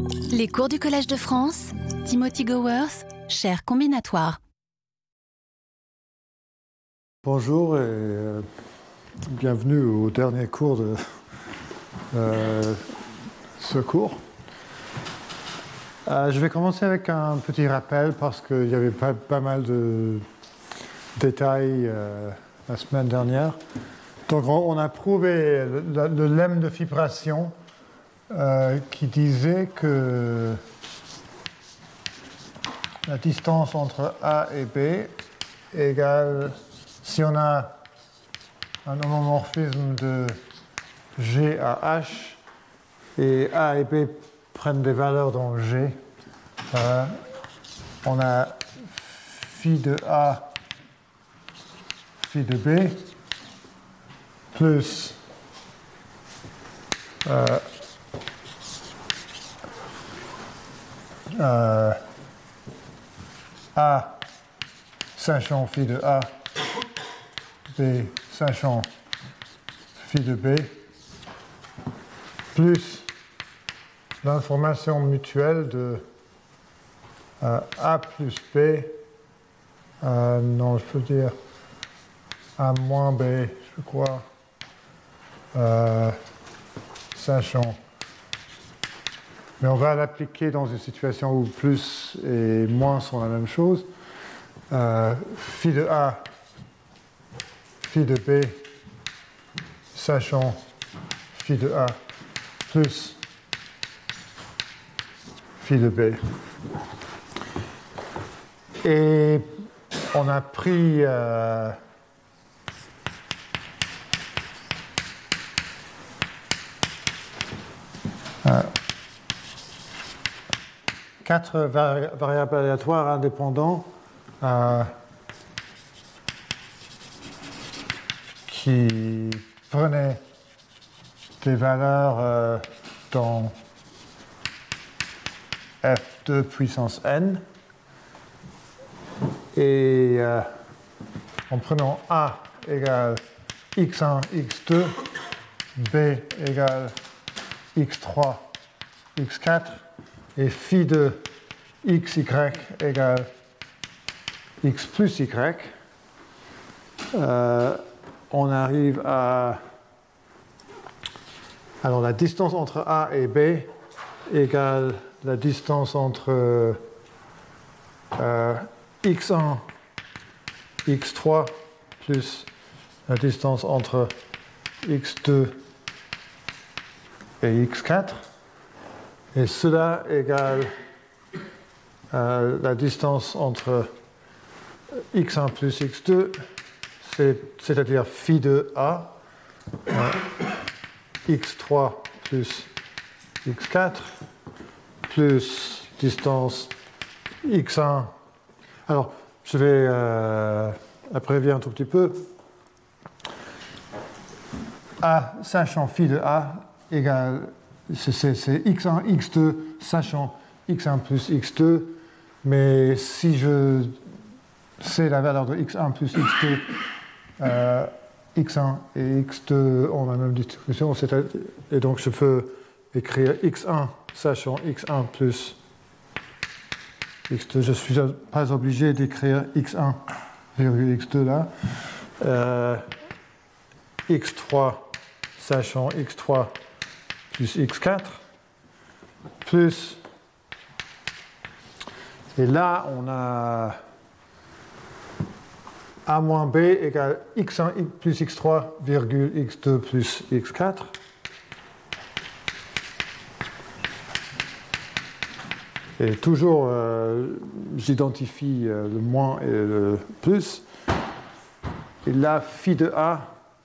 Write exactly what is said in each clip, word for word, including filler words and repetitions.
Les cours du Collège de France, Timothy Gowers, chaire combinatoire. Bonjour et euh, bienvenue au dernier cours de euh, ce cours. Euh, je vais commencer avec un petit rappel parce qu'il y avait pas, pas mal de détails euh, la semaine dernière. Donc on a prouvé le, le lemme de fibration euh, qui disait que la distance entre A et B égale, si on a un homomorphisme de G à H et A et B prennent des valeurs dans G, euh, on a phi de A, phi de B, plus euh, euh, A sachant phi de A, B sachant phi de B, plus l'information mutuelle de euh, A plus B, euh, non, je peux dire A moins B, je crois, euh, sachant. Mais on va l'appliquer dans une situation où plus et moins sont la même chose. Euh, phi de A, phi de B, sachant phi de A, plus phi de B. Et on a pris euh, euh, quatre vari variables aléatoires indépendants euh, qui prenaient des valeurs euh, dans F deux puissance n. Et euh, en prenant A égale x un, x deux, B égale x trois, x quatre, et phi de xy égale x plus y, euh, on arrive à... Alors la distance entre A et B égale la distance entre euh, x un, x trois plus la distance entre x deux et x quatre. Et cela égale euh, la distance entre x un plus x deux, c'est-à-dire phi de A, euh, x trois plus x quatre, plus distance x un. Alors, je vais euh, abrévier un tout petit peu. A sachant phi de A égale, c'est x un, x deux sachant x un plus x deux, mais si je sais la valeur de x un plus x deux, euh, x un et x deux ont la même distribution, et donc je peux écrire x un sachant x un plus x deux. Je ne suis pas obligé d'écrire x un virgule x deux là. Euh, x trois sachant x trois plus x quatre, plus, et là on a A moins B égale x un plus x trois virgule x deux plus x quatre. Et toujours, euh, j'identifie euh, le moins et le plus. Et là, phi de A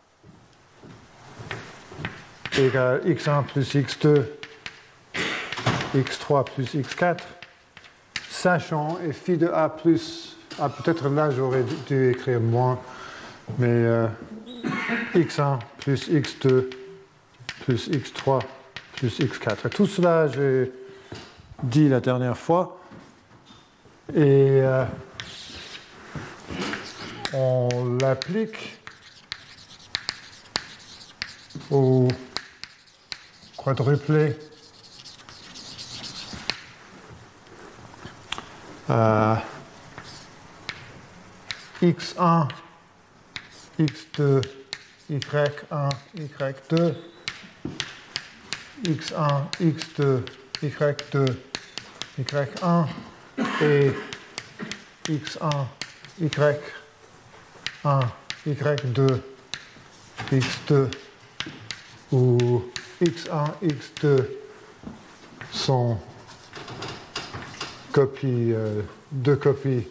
égale x un plus x deux, x trois plus x quatre, sachant, et phi de A plus, ah, peut-être là j'aurais dû écrire moins, mais euh, x un plus x deux plus x trois plus x quatre. Et tout cela, j'ai dit la dernière fois, et euh, on l'applique au quadruplé euh, x un, x deux, y un, y deux, x un, x deux, y deux, y un et x un, y un, y deux, x deux, où x un, x deux sont copies, euh, deux copies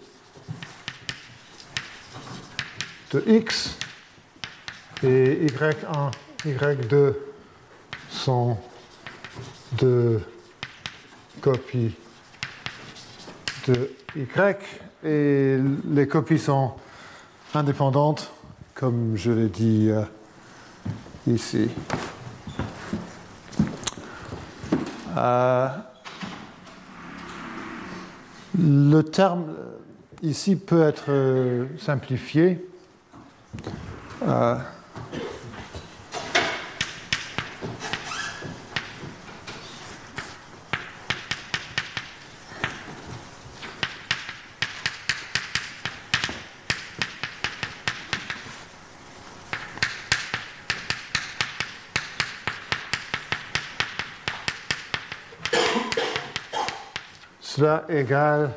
de x, et y un, y deux sont deux copies de y, et les copies sont indépendantes, comme je l'ai dit euh, ici. Euh, le terme ici peut être euh, simplifié. Euh, Cela égale,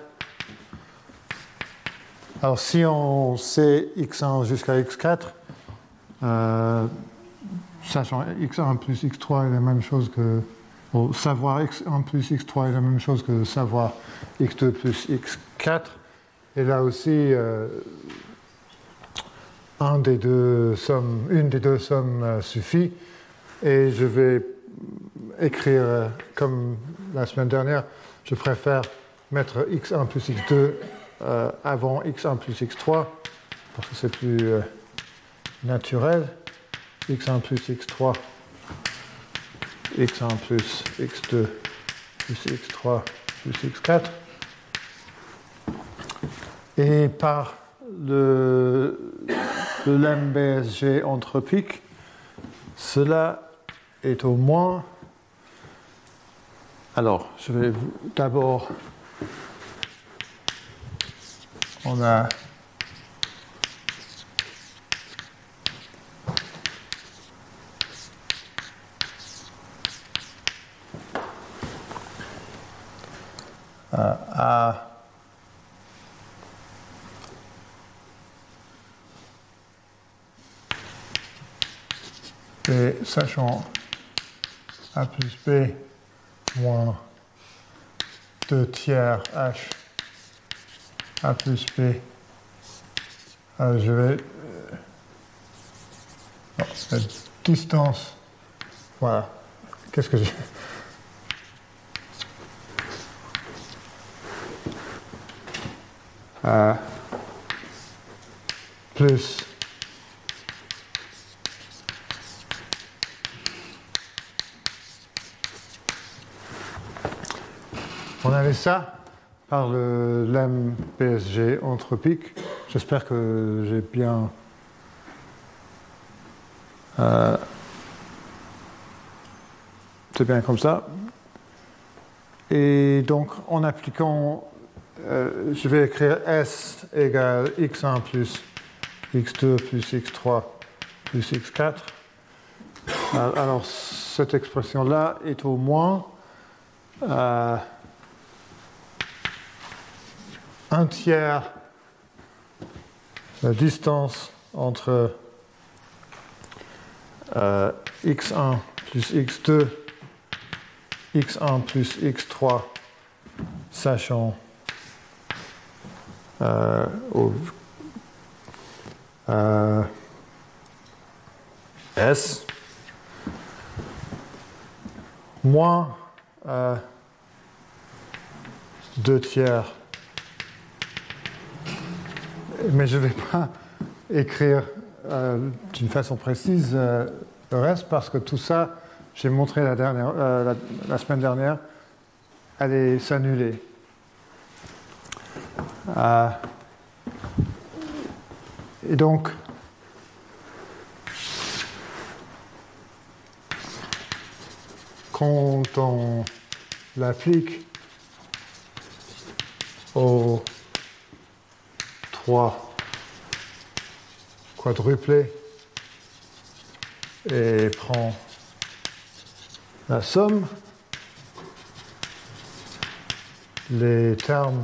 alors si on sait x un jusqu'à x quatre, euh, sachant x un plus x trois est la même chose que, bon, savoir x un plus x trois est la même chose que savoir x deux plus x quatre, et là aussi, euh, un des deux sommes, une des deux sommes euh, suffit, et je vais écrire euh, comme la semaine dernière. Je préfère mettre x un plus x deux euh, avant x un plus x trois, parce que c'est plus euh, naturel. x un plus x trois, x un plus x deux, plus x trois, plus x quatre. Et par le, le lemme B S G anthropique, cela est au moins... Alors, je vais d'abord, on a euh, A B, sachant A plus B moins deux tiers H A plus B. Alors je vais... Non, la distance... Voilà. Qu'est-ce que j'ai... Euh, plus... On avait ça par le lemme P S G anthropique. J'espère que j'ai bien... Euh, c'est bien comme ça. Et donc, en appliquant... Euh, je vais écrire S égale x un plus x deux plus x trois plus x quatre. Alors, cette expression-là est au moins... Euh, un tiers la distance entre euh, x un plus x deux, x un plus x trois, sachant euh, au, euh, S, moins euh, deux tiers. Mais je ne vais pas écrire euh, d'une façon précise euh, le reste, parce que tout ça, j'ai montré la, dernière, euh, la, la semaine dernière, allait s'annuler. Euh, et donc, quand on l'applique au trois quadruplé et prend la somme. Les termes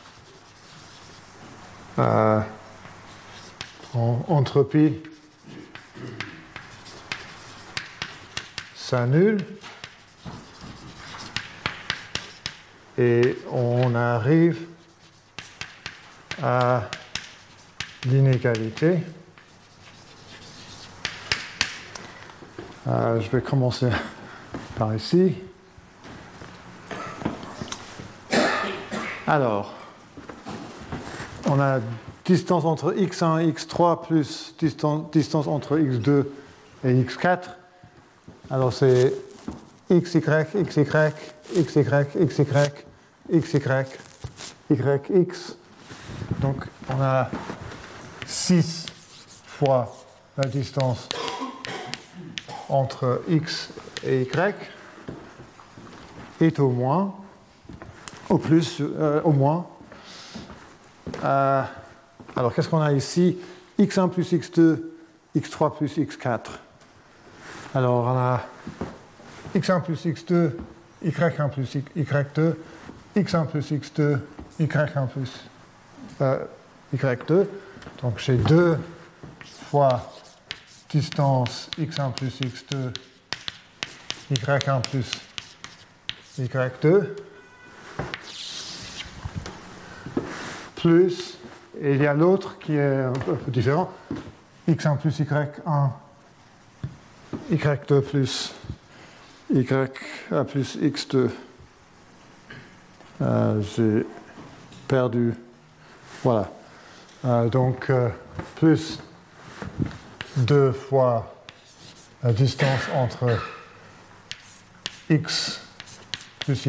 euh, en entropie s'annulent et on arrive à l'inégalité. Euh, je vais commencer par ici. Alors, on a distance entre x un et x trois plus distance, distance entre x deux et x quatre. Alors c'est xy, xy, xy, xy, xy, xy, yx. Donc on a six fois la distance entre x et y est au moins, au plus, euh, au moins. Euh, alors qu'est-ce qu'on a ici? x un plus x deux, x trois plus x quatre. Alors on a x un plus x deux, y un plus y deux, x un plus x deux, y un plus euh, y deux. Donc j'ai deux fois distance x un plus x deux, y un plus y deux, plus, et il y a l'autre qui est un peu différent, x un plus y un, y deux plus y un plus x deux. Euh, j'ai perdu, voilà. Euh, donc, euh, plus deux fois la distance entre x plus y,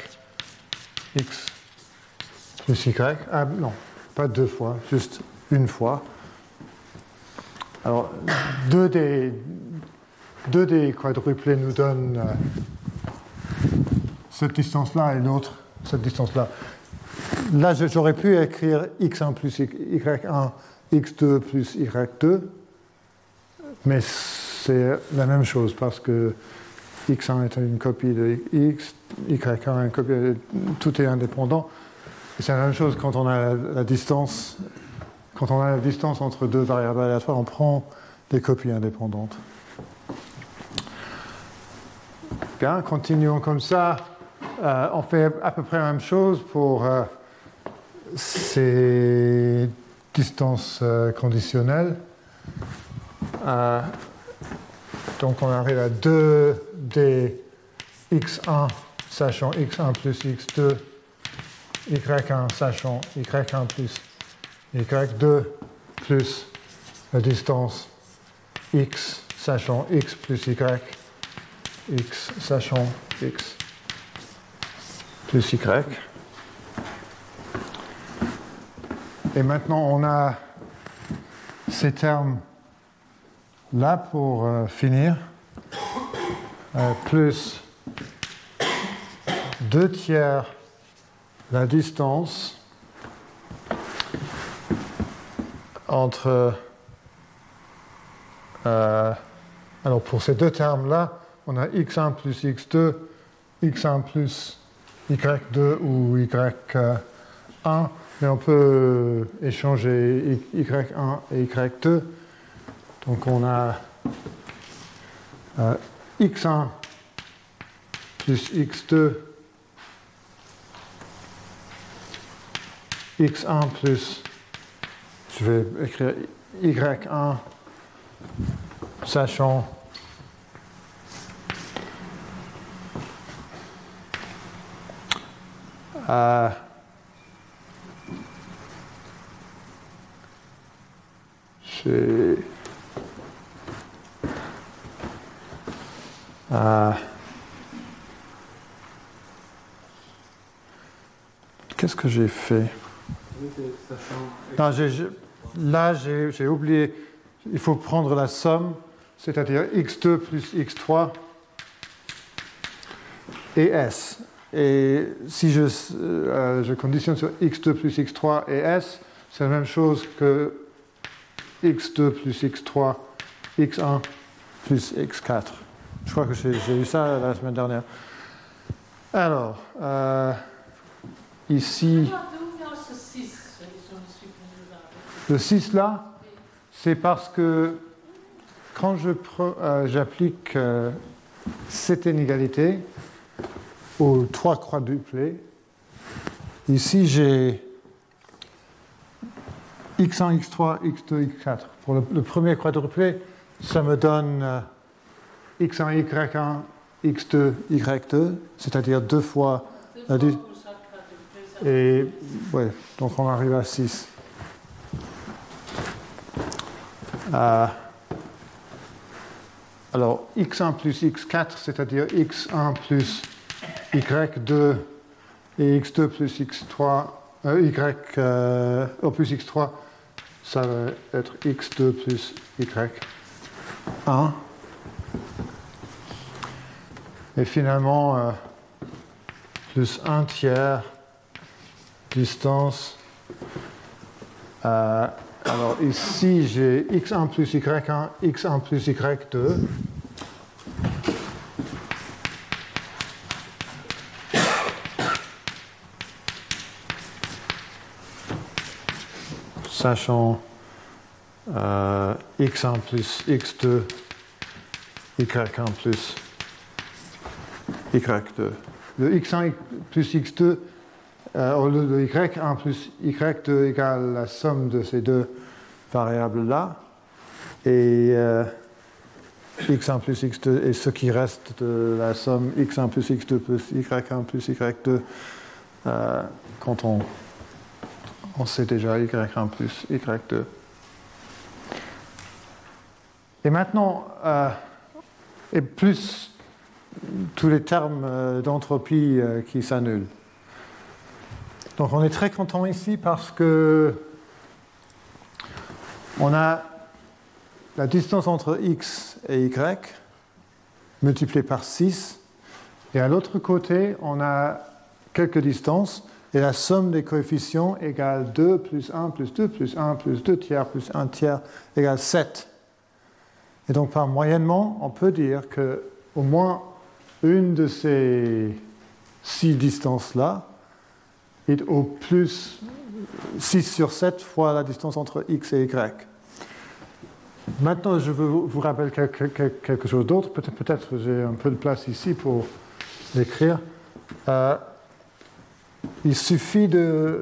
x plus y. Ah non, pas deux fois, juste une fois. Alors, deux des, deux des quadruplés nous donnent euh, cette distance-là et l'autre, cette distance-là. Là, j'aurais pu écrire x un plus y un, x deux plus y deux, mais c'est la même chose parce que x un est une copie de x, y un est une copie de... Tout est indépendant. Et c'est la même chose quand on a la, la distance. Quand on a la distance entre deux variables aléatoires, on prend des copies indépendantes. Bien, continuons comme ça. Euh, on fait à peu près la même chose pour euh, ces distances euh, conditionnelles. Euh, donc on arrive à deux d x un sachant x un plus x deux, y un sachant y un plus y deux, plus la distance x sachant x plus y, x sachant x plus y. Et maintenant on a ces termes là pour euh, finir, euh, plus deux tiers la distance entre... Euh, alors pour ces deux termes-là, on a x un plus x deux, x un plus y deux ou y un, mais on peut échanger y un et y deux. Donc on a euh, x un plus x deux, x un plus, je vais écrire y un, sachant euh, j'ai euh, qu'est-ce que j'ai fait? Non, j'ai, j'ai, là, j'ai, j'ai oublié. Il faut prendre la somme, c'est-à-dire x deux plus x trois et s. Et si je, euh, je conditionne sur x deux plus x trois et s, c'est la même chose que x deux plus x trois, x un plus x quatre. Je crois que j'ai, j'ai eu ça la semaine dernière. Alors, euh, ici, le six là, c'est parce que quand je pre, euh, j'applique euh, cette inégalité aux trois quadruplés, ici j'ai x un, x trois, x deux, x quatre. Pour le, le premier quadruplé, ça me donne euh, x un, y un, x deux, y deux, c'est-à-dire deux fois la distance. Et ouais, donc on arrive à six. Euh, alors, x un plus x quatre, c'est-à-dire x un plus y deux et x deux plus x trois, euh, y euh, oh, plus x trois, ça va être x deux plus y un. Et finalement, euh, plus un tiers distance. Euh, alors ici, j'ai x un plus y un, x un plus y deux. Sachant euh, x un plus x deux, y un plus y deux. Le x un plus x deux, euh, le, le y un plus y deux égale la somme de ces deux variables-là. Et euh, x un plus x deux est ce qui reste de la somme x un plus x deux plus y un plus y deux euh, quand on, on sait déjà y un plus y deux. Et maintenant, euh, et plus tous les termes euh, d'entropie euh, qui s'annulent. Donc on est très content ici parce que on a la distance entre x et y multipliée par six, et à l'autre côté, on a quelques distances, et la somme des coefficients égale deux plus un plus deux plus un plus deux tiers plus un tiers égale sept. Et donc par moyennement, on peut dire que au moins une de ces six distances-là est au plus six sur sept fois la distance entre x et y. Maintenant, je veux vous rappeler quelque, quelque chose d'autre. Peut-être, peut-être que j'ai un peu de place ici pour l'écrire. Euh, il suffit de...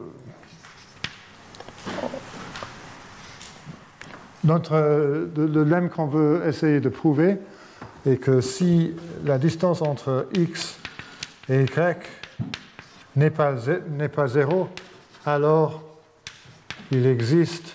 Notre, de, le lemme qu'on veut essayer de prouver est que si la distance entre x et y n'est pas, n'est pas zéro, alors il existe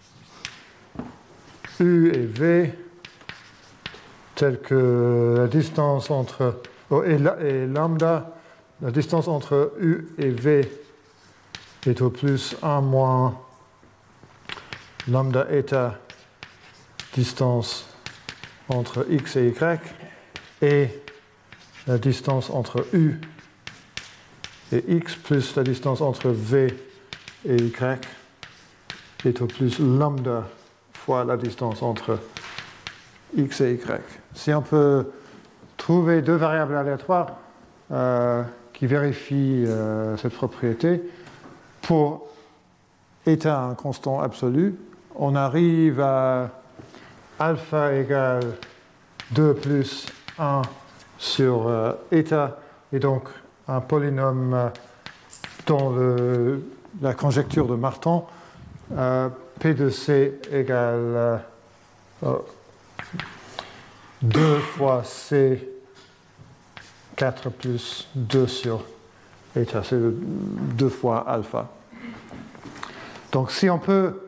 u et v telle que la distance entre oh, et, la, et lambda, la distance entre u et v est au plus un moins lambda eta distance entre x et y, et la distance entre u et x plus la distance entre v et y est au plus lambda fois la distance entre x et y. Si on peut trouver deux variables aléatoires euh, qui vérifient euh, cette propriété, pour état un constant absolu, on arrive à alpha égale deux plus un sur euh, état, et donc un polynôme euh, dans le, la conjecture de Martin, euh, P de C égale euh, deux fois C quatre plus deux sur état, c'est deux fois alpha. Donc si on peut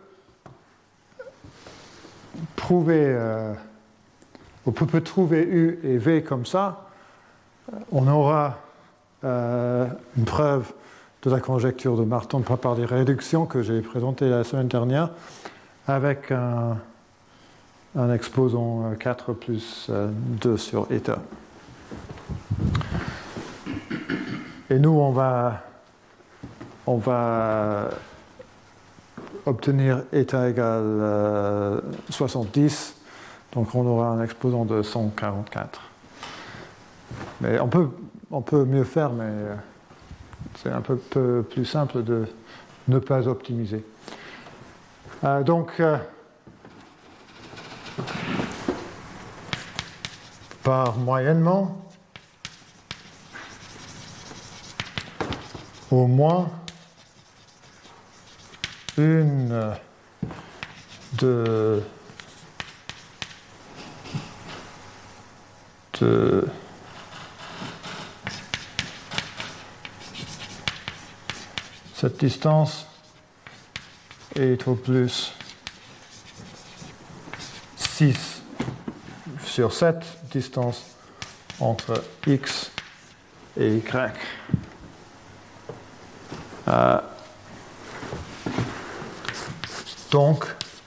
prouver, euh, on peut trouver U et V comme ça, on aura euh, une preuve de la conjecture de Martin par des réductions que j'ai présentées la semaine dernière avec un, un exposant quatre plus deux sur état. Et nous, on va, on va obtenir état égal euh, soixante-dix, donc on aura un exposant de cent quarante-quatre. Mais on peut, on peut mieux faire, mais c'est un peu, peu plus simple de ne pas optimiser. Euh, donc, euh, par moyennement, au moins une de, de cette distance est au plus six sur sept distance entre x et y. Euh, donc,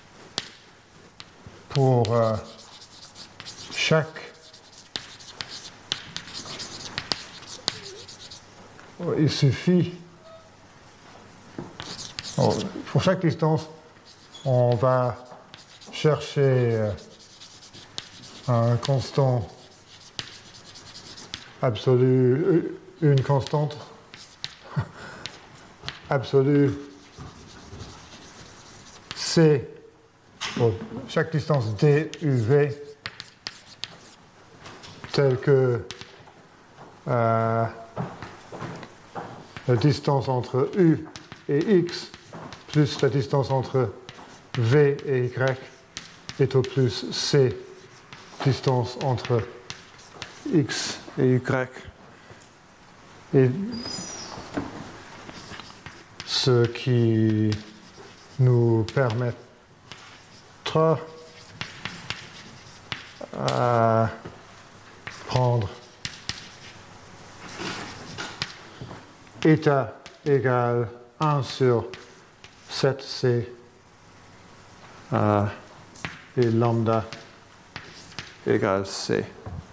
pour euh, chaque, il suffit, oh, pour chaque distance, on va chercher euh, un constant absolu, une constante absolue C pour chaque distance d u v telle que euh, la distance entre u et x plus la distance entre v et y est au plus c distance entre x et y. Et ce qui nous permettra à prendre état égale un sur sept c euh, et lambda égale c.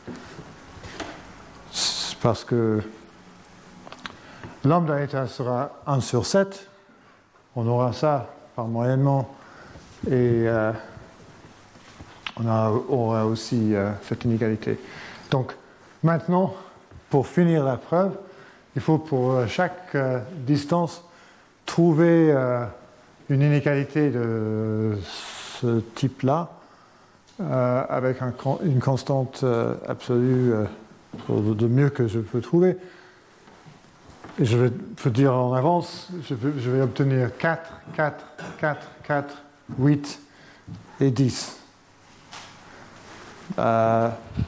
Parce que lambda état sera un sur sept, on aura ça par moyennement, et euh, on a, aura aussi euh, cette inégalité. Donc maintenant, pour finir la preuve, il faut pour chaque euh, distance trouver euh, une inégalité de ce type-là, euh, avec un, une constante euh, absolue euh, de mieux que je peux trouver. Et je vais vous dire en avance, je vais, je vais obtenir quatre, quatre, quatre, quatre, huit et dix. Euh,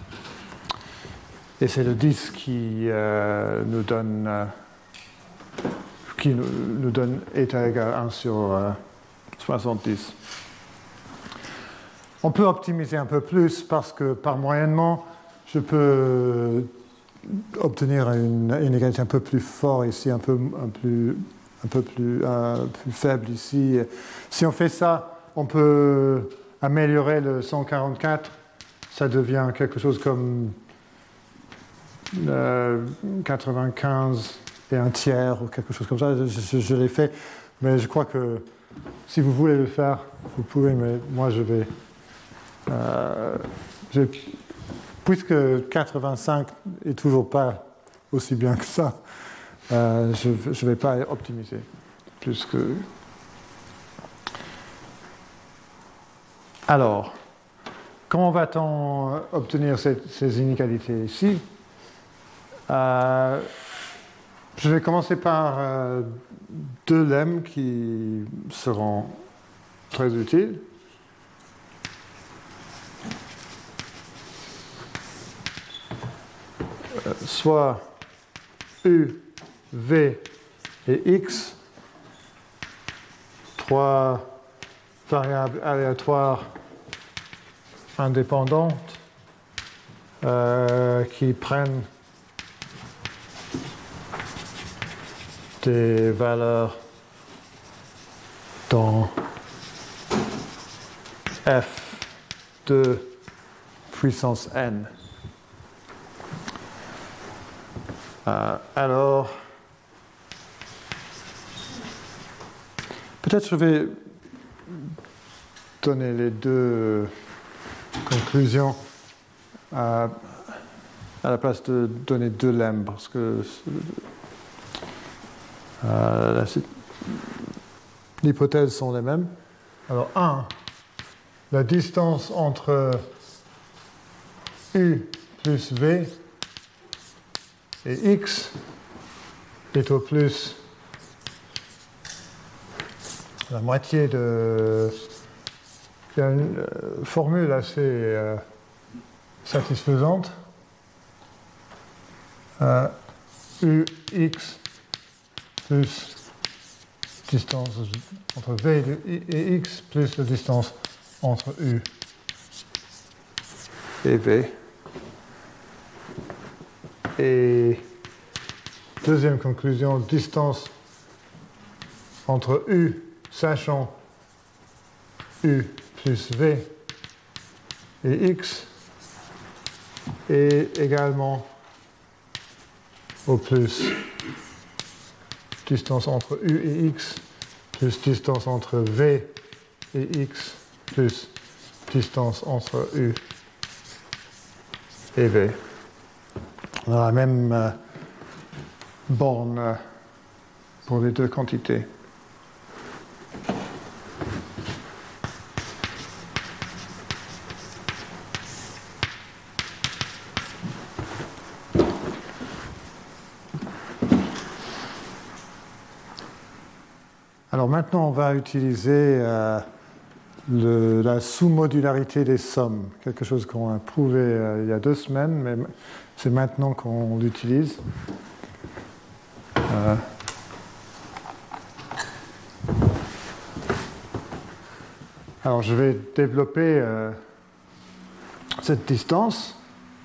et c'est le dix qui euh, nous donne euh, qui nous, nous donne état égal un sur euh, soixante-dix. On peut optimiser un peu plus parce que par moyennement, je peux obtenir une inégalité un peu plus forte ici, un peu, un plus, un peu plus, un, plus faible ici. Si on fait ça, on peut améliorer le cent quarante-quatre. Ça devient quelque chose comme euh, quatre-vingt-quinze et un tiers ou quelque chose comme ça. Je, je, je l'ai fait, mais je crois que si vous voulez le faire, vous pouvez, mais moi je vais... Euh, je, puisque quatre-vingt-cinq n'est toujours pas aussi bien que ça, euh, je ne vais pas optimiser plus que... Alors, comment va-t-on obtenir ces, ces inégalités ici? euh, Je vais commencer par euh, deux lemmes qui seront très utiles. Euh, soit U, V et X, trois variables aléatoires indépendantes euh, qui prennent des valeurs dans f de puissance n. Euh, alors, peut-être je vais donner les deux conclusions à, à la place de donner deux lemmes, parce que euh, les hypothèses sont les mêmes. Alors, un, la distance entre U plus V et X est au plus la moitié de... Il y a une euh, formule assez euh, satisfaisante. Euh, U X plus distance entre V et X plus la distance entre U et V. Et deuxième conclusion, distance entre U, sachant U plus V et X est également au plus distance entre U et X plus distance entre V et X plus distance entre U et V. On a la même euh, borne euh, pour les deux quantités. Alors maintenant, on va utiliser euh, le, la sous-modularité des sommes, quelque chose qu'on a prouvé euh, il y a deux semaines, mais c'est maintenant qu'on l'utilise. Euh, alors je vais développer euh, cette distance.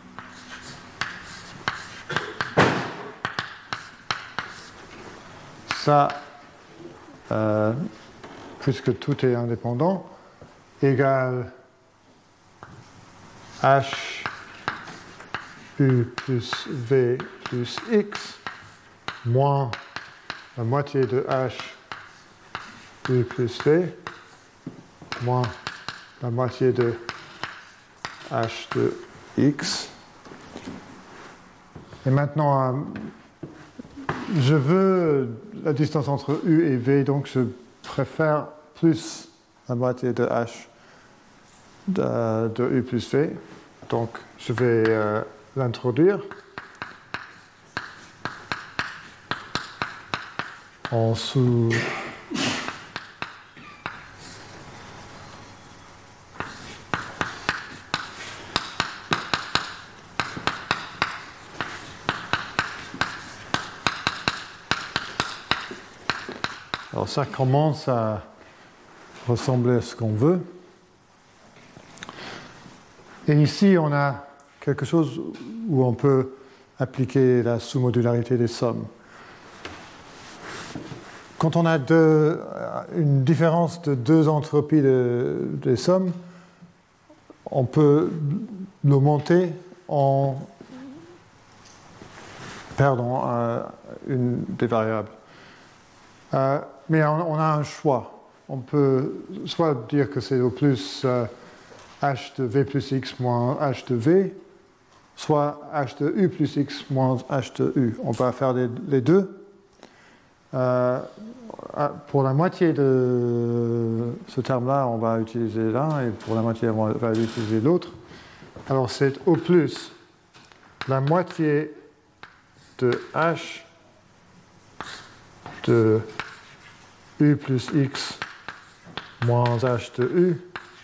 Ça, euh, puisque tout est indépendant, égale H U plus V plus X moins la moitié de H U plus V moins la moitié de H de X. Et maintenant, euh, je veux la distance entre U et V, donc je préfère plus la moitié de H de, de U plus V. Donc je vais euh, l'introduire en sous... Alors ça commence à ressembler à ce qu'on veut. Et ici, on a quelque chose où on peut appliquer la sous-modularité des sommes. Quand on a deux, une différence de deux entropies de, des sommes, on peut l'augmenter en perdant euh, une des variables. Euh, mais on, on a un choix. On peut soit dire que c'est au plus euh, H de V plus X moins H de V, soit H de U plus X moins H de U. On va faire les, les deux. Euh, pour la moitié de ce terme-là, on va utiliser l'un, et pour la moitié, on va utiliser l'autre. Alors c'est au plus la moitié de H de U plus X moins H de U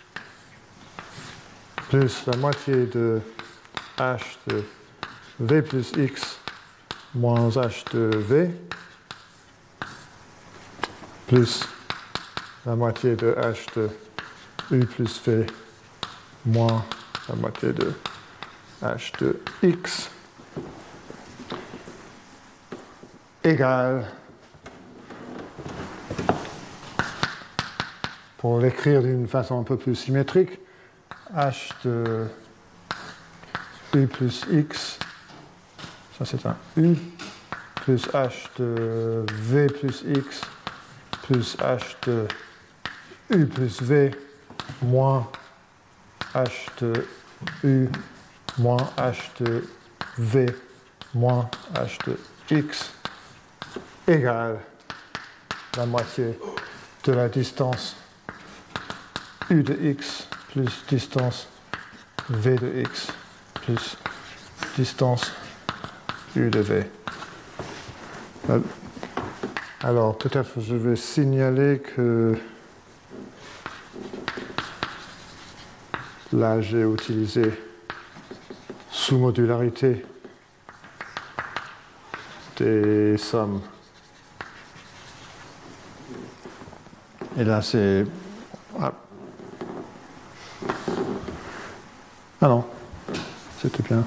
plus la moitié de H de V plus X moins H de V plus la moitié de H de U plus V moins la moitié de H de X égale, pour l'écrire d'une façon un peu plus symétrique, H de U plus X, ça c'est un U, plus H de V plus X plus h de u plus v moins h de u moins h de v moins h de x égale la moitié de la distance u de x plus distance v de x plus distance u de v. Alors peut-être je vais signaler que là j'ai utilisé sous modularité des sommes. Et là c'est... Ah, ah non, c'était bien.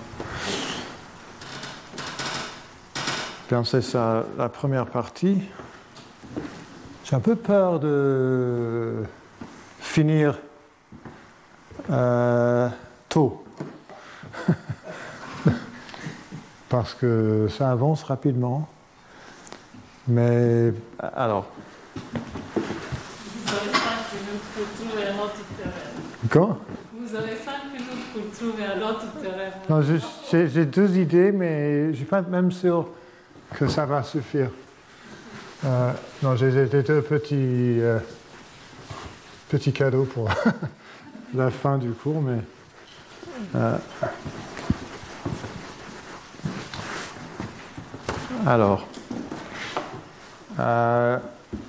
Bien, c'est ça la première partie. J'ai un peu peur de finir euh, tôt. Parce que ça avance rapidement. Mais alors. Vous avez cinq minutes pour trouver un autre terrain. Quoi? Vous avez cinq minutes pour trouver un autre terrain. Non, j'ai, j'ai deux idées, mais je ne suis pas même sûr que ça va suffire. Euh, non, j'ai des deux petits, euh, petits cadeaux pour la fin du cours, mais... Euh, alors... Euh,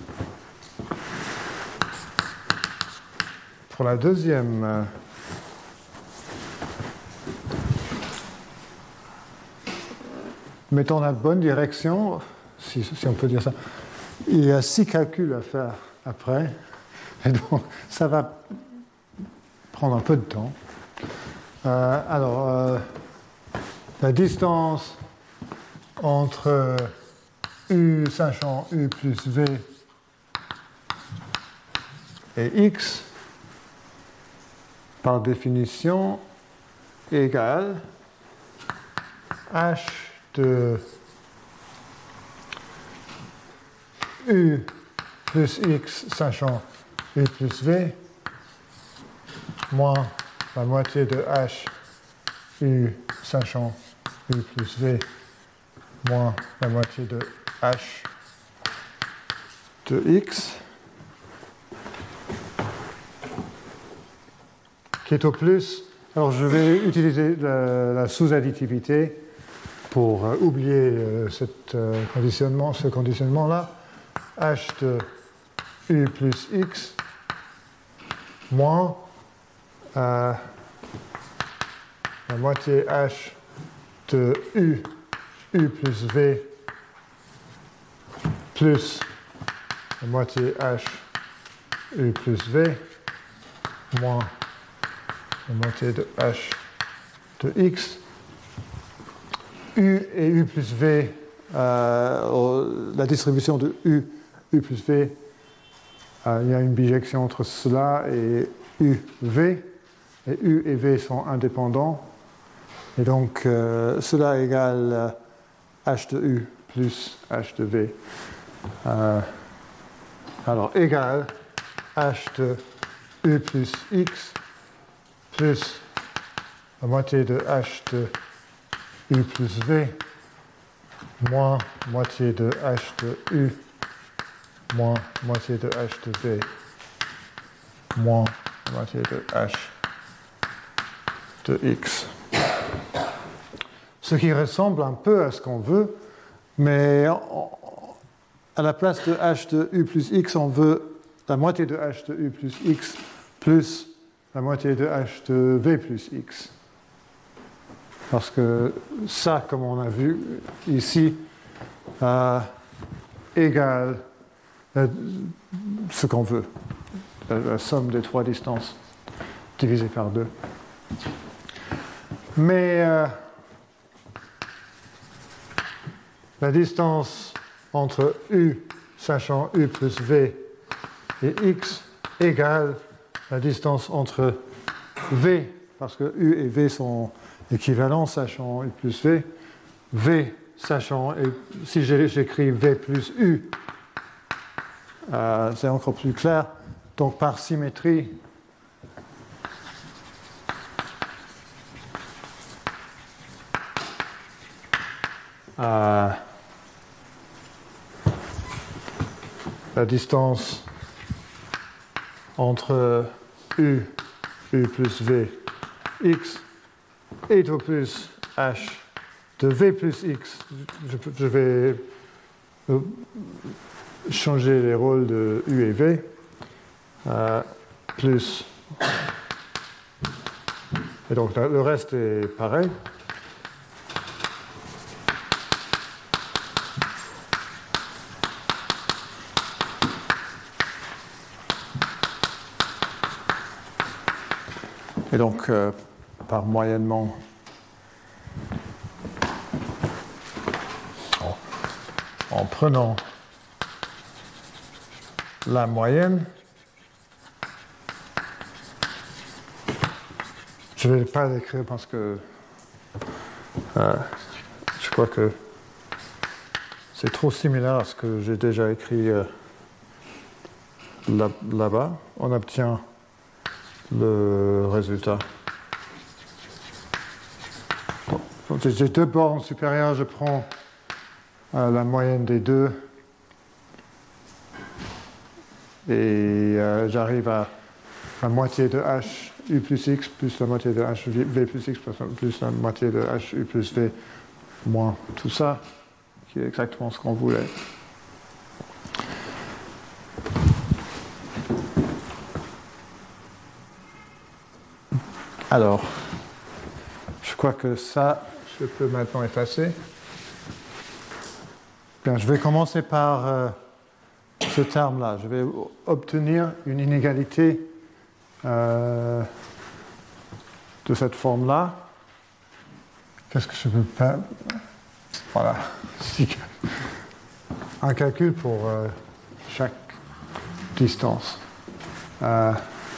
pour la deuxième... Euh, mettons la bonne direction, si, si on peut dire ça. Il y a six calculs à faire après, et donc ça va prendre un peu de temps. Euh, alors, euh, la distance entre u sachant u plus v et x, par définition, égale h de u plus x sachant u plus v moins la moitié de h u sachant u plus v moins la moitié de h de x qui est au plus. Alors je vais utiliser la, la sous-additivité pour euh, oublier euh, cette, euh, conditionnement, ce conditionnement-là. H de u plus x moins euh, la moitié h de u, u plus v plus la moitié h u plus v moins la moitié de h de x. U et u plus v, euh, la distribution de u, u plus v, euh, il y a une bijection entre cela et u, v, et u et v sont indépendants, et donc euh, cela égale euh, h de u plus h de v. Euh, alors, égale h de u plus x plus la moitié de h de u plus v moins moitié de h de u moins moitié de h de v moins moitié de h de x. Ce qui ressemble un peu à ce qu'on veut, mais à la place de h de u plus x, on veut la moitié de h de u plus x plus la moitié de h de v plus x. Parce que ça, comme on a vu ici, euh, égale euh, ce qu'on veut, la, la somme des trois distances divisée par deux. Mais euh, la distance entre u, sachant u plus v, et x égale la distance entre v, parce que u et v sont équivalents, sachant u plus v, v sachant, et si j'écris v plus u, euh, c'est encore plus clair. Donc par symétrie, euh, la distance entre U, U plus V, X est au plus H de V plus X. Je, je vais changer les rôles de U et V, euh, plus. Et donc le reste est pareil. Et donc, euh, par moyennement, en, en prenant la moyenne, je ne vais pas l'écrire parce que euh, je crois que c'est trop similaire à ce que j'ai déjà écrit euh, là, là-bas. On obtient le résultat. Donc, j'ai deux bornes supérieures, je prends euh, la moyenne des deux et euh, j'arrive à la moitié de H U plus X plus la moitié de H V plus X plus la moitié de H U plus V moins tout ça, qui est exactement ce qu'on voulait. Alors, je crois que ça, je peux maintenant effacer. Bien, je vais commencer par euh, ce terme-là. Je vais obtenir une inégalité euh, de cette forme-là. Qu'est-ce que je peux faire? Voilà. Un calcul pour euh, chaque distance. Euh,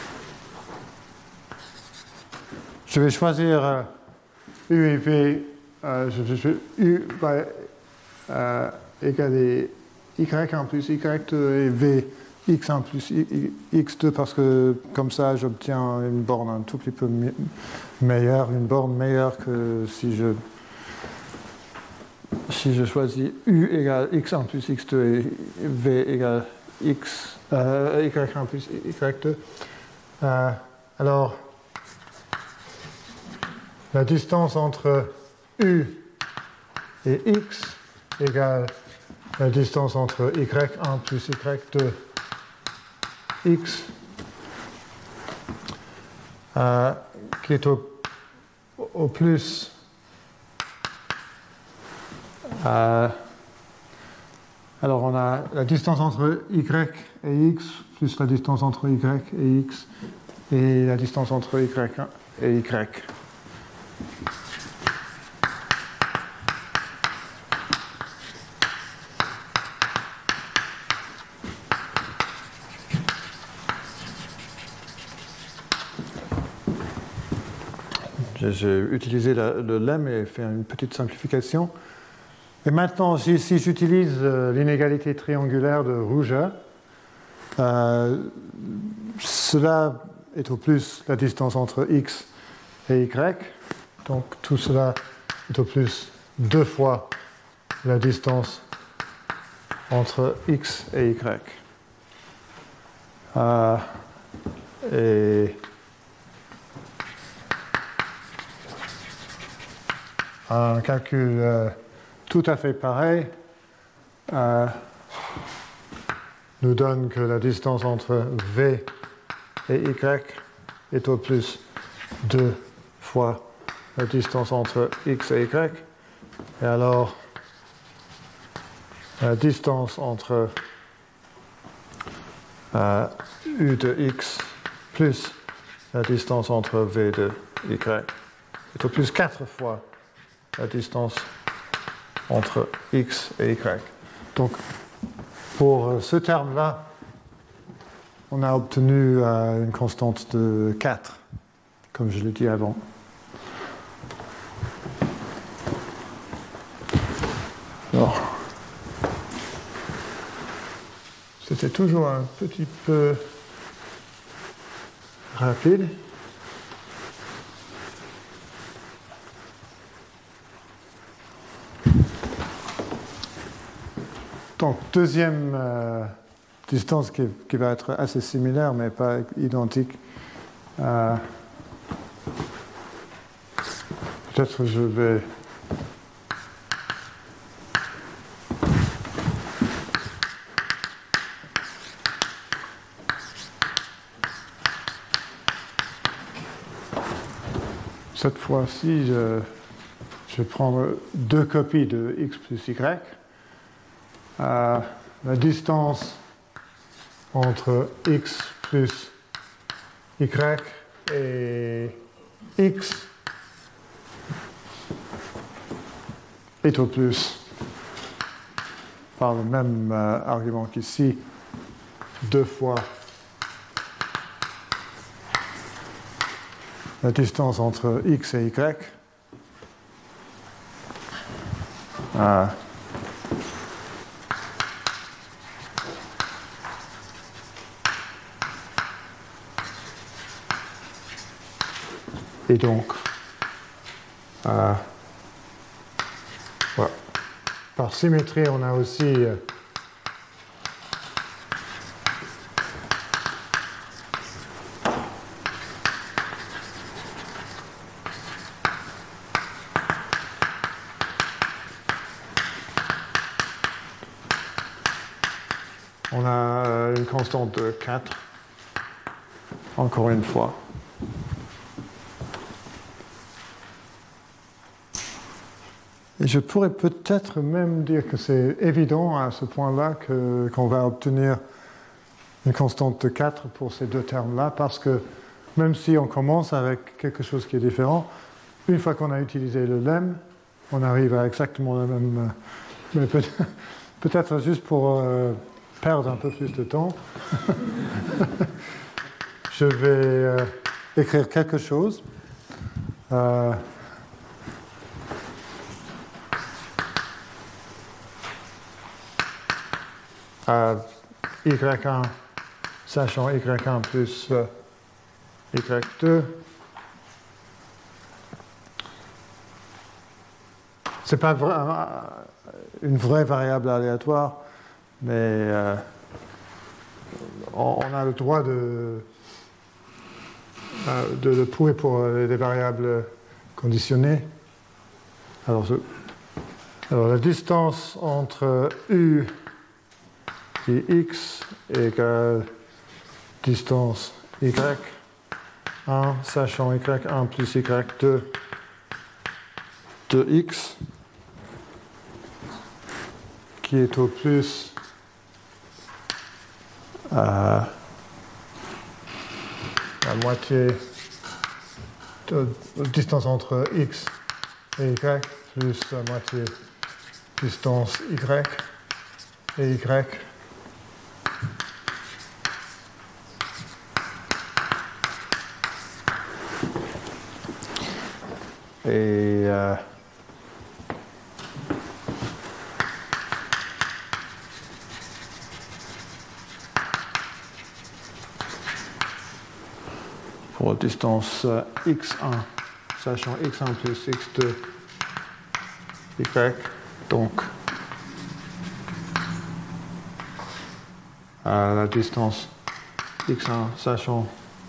Je vais choisir euh, U et V. Euh, je, je, U va euh, égaler Y un plus Y deux et V X un plus X deux parce que comme ça j'obtiens une borne un tout petit peu meilleure, une borne meilleure que si je, si je choisis U égale X un plus X deux et V égale X, euh, Y un plus Y deux. Euh, alors, la distance entre U et X égale la distance entre Y un plus Y deux X, euh, qui est au, au plus euh, alors on a la distance entre Y et X plus la distance entre Y et X et la distance entre Y et Y. J'ai utilisé la, le lemme et fait une petite simplification. Et maintenant, si, si j'utilise euh, l'inégalité triangulaire de Ruger, euh, cela est au plus la distance entre X et Y. Donc tout cela est au plus deux fois la distance entre X et Y. Euh, et un calcul euh, tout à fait pareil euh, nous donne que la distance entre V et Y est au plus deux fois la distance entre X et Y. Et alors, la distance entre euh, U de X plus la distance entre V de Y est au plus quatre fois la distance entre X et Y. Donc, pour ce terme-là, on a obtenu euh, une constante de quatre, comme je l'ai dit avant. Alors, C'était toujours un petit peu rapide. Donc, deuxième euh, distance qui, qui va être assez similaire, mais pas identique. Euh, peut-être je vais... Cette fois-ci, je, je vais prendre deux copies de x plus y. Euh, la distance entre x plus y et x est au plus, par le même euh, argument qu'ici, deux fois la distance entre x et y. Euh, Et donc, euh, voilà. Par symétrie, on a aussi euh, on a une constante de quatre, encore une fois. Et je pourrais peut-être même dire que c'est évident à ce point-là que, qu'on va obtenir une constante de quatre pour ces deux termes-là, parce que même si on commence avec quelque chose qui est différent, une fois qu'on a utilisé le lemme, on arrive à exactement le même... Mais peut-être, peut-être juste pour euh, perdre un peu plus de temps, je vais euh, écrire quelque chose. Euh, à y un sachant y un plus euh, y deux. Ce n'est pas vrai, une vraie variable aléatoire, mais euh, on, on a le droit de, euh, de le prouver pour des variables conditionnées. Alors, je, alors la distance entre u et x égale distance y un sachant y un plus y deux de x qui est au plus euh, la moitié de la distance entre x et y plus la moitié distance y et y. Et euh, pour la distance euh, x un, sachant x un plus x deux, y, donc à la distance x un, sachant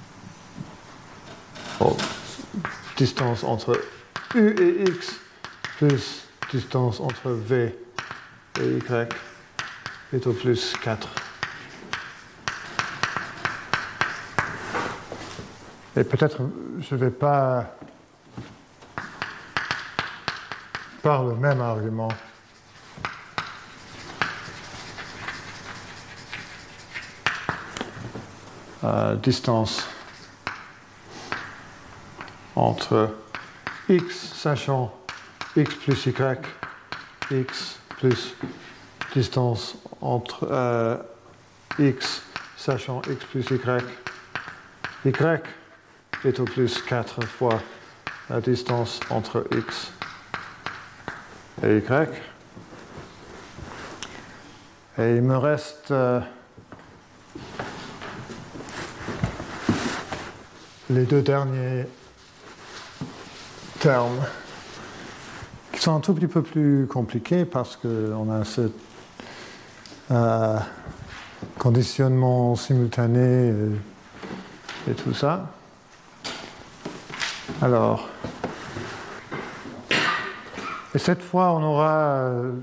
oh, distance entre u et x plus distance entre v et y est au plus quatre. Et peut-être je ne vais pas, par le même argument, euh, distance entre x sachant x plus y, x plus distance entre euh, x sachant x plus y, y est au plus quatre fois la distance entre x et y. Et il me reste euh, les deux derniers termes, qui sont un tout petit peu plus compliqués parce qu'on a ce euh, conditionnement simultané et, et tout ça. Alors, et cette fois, on aura, euh,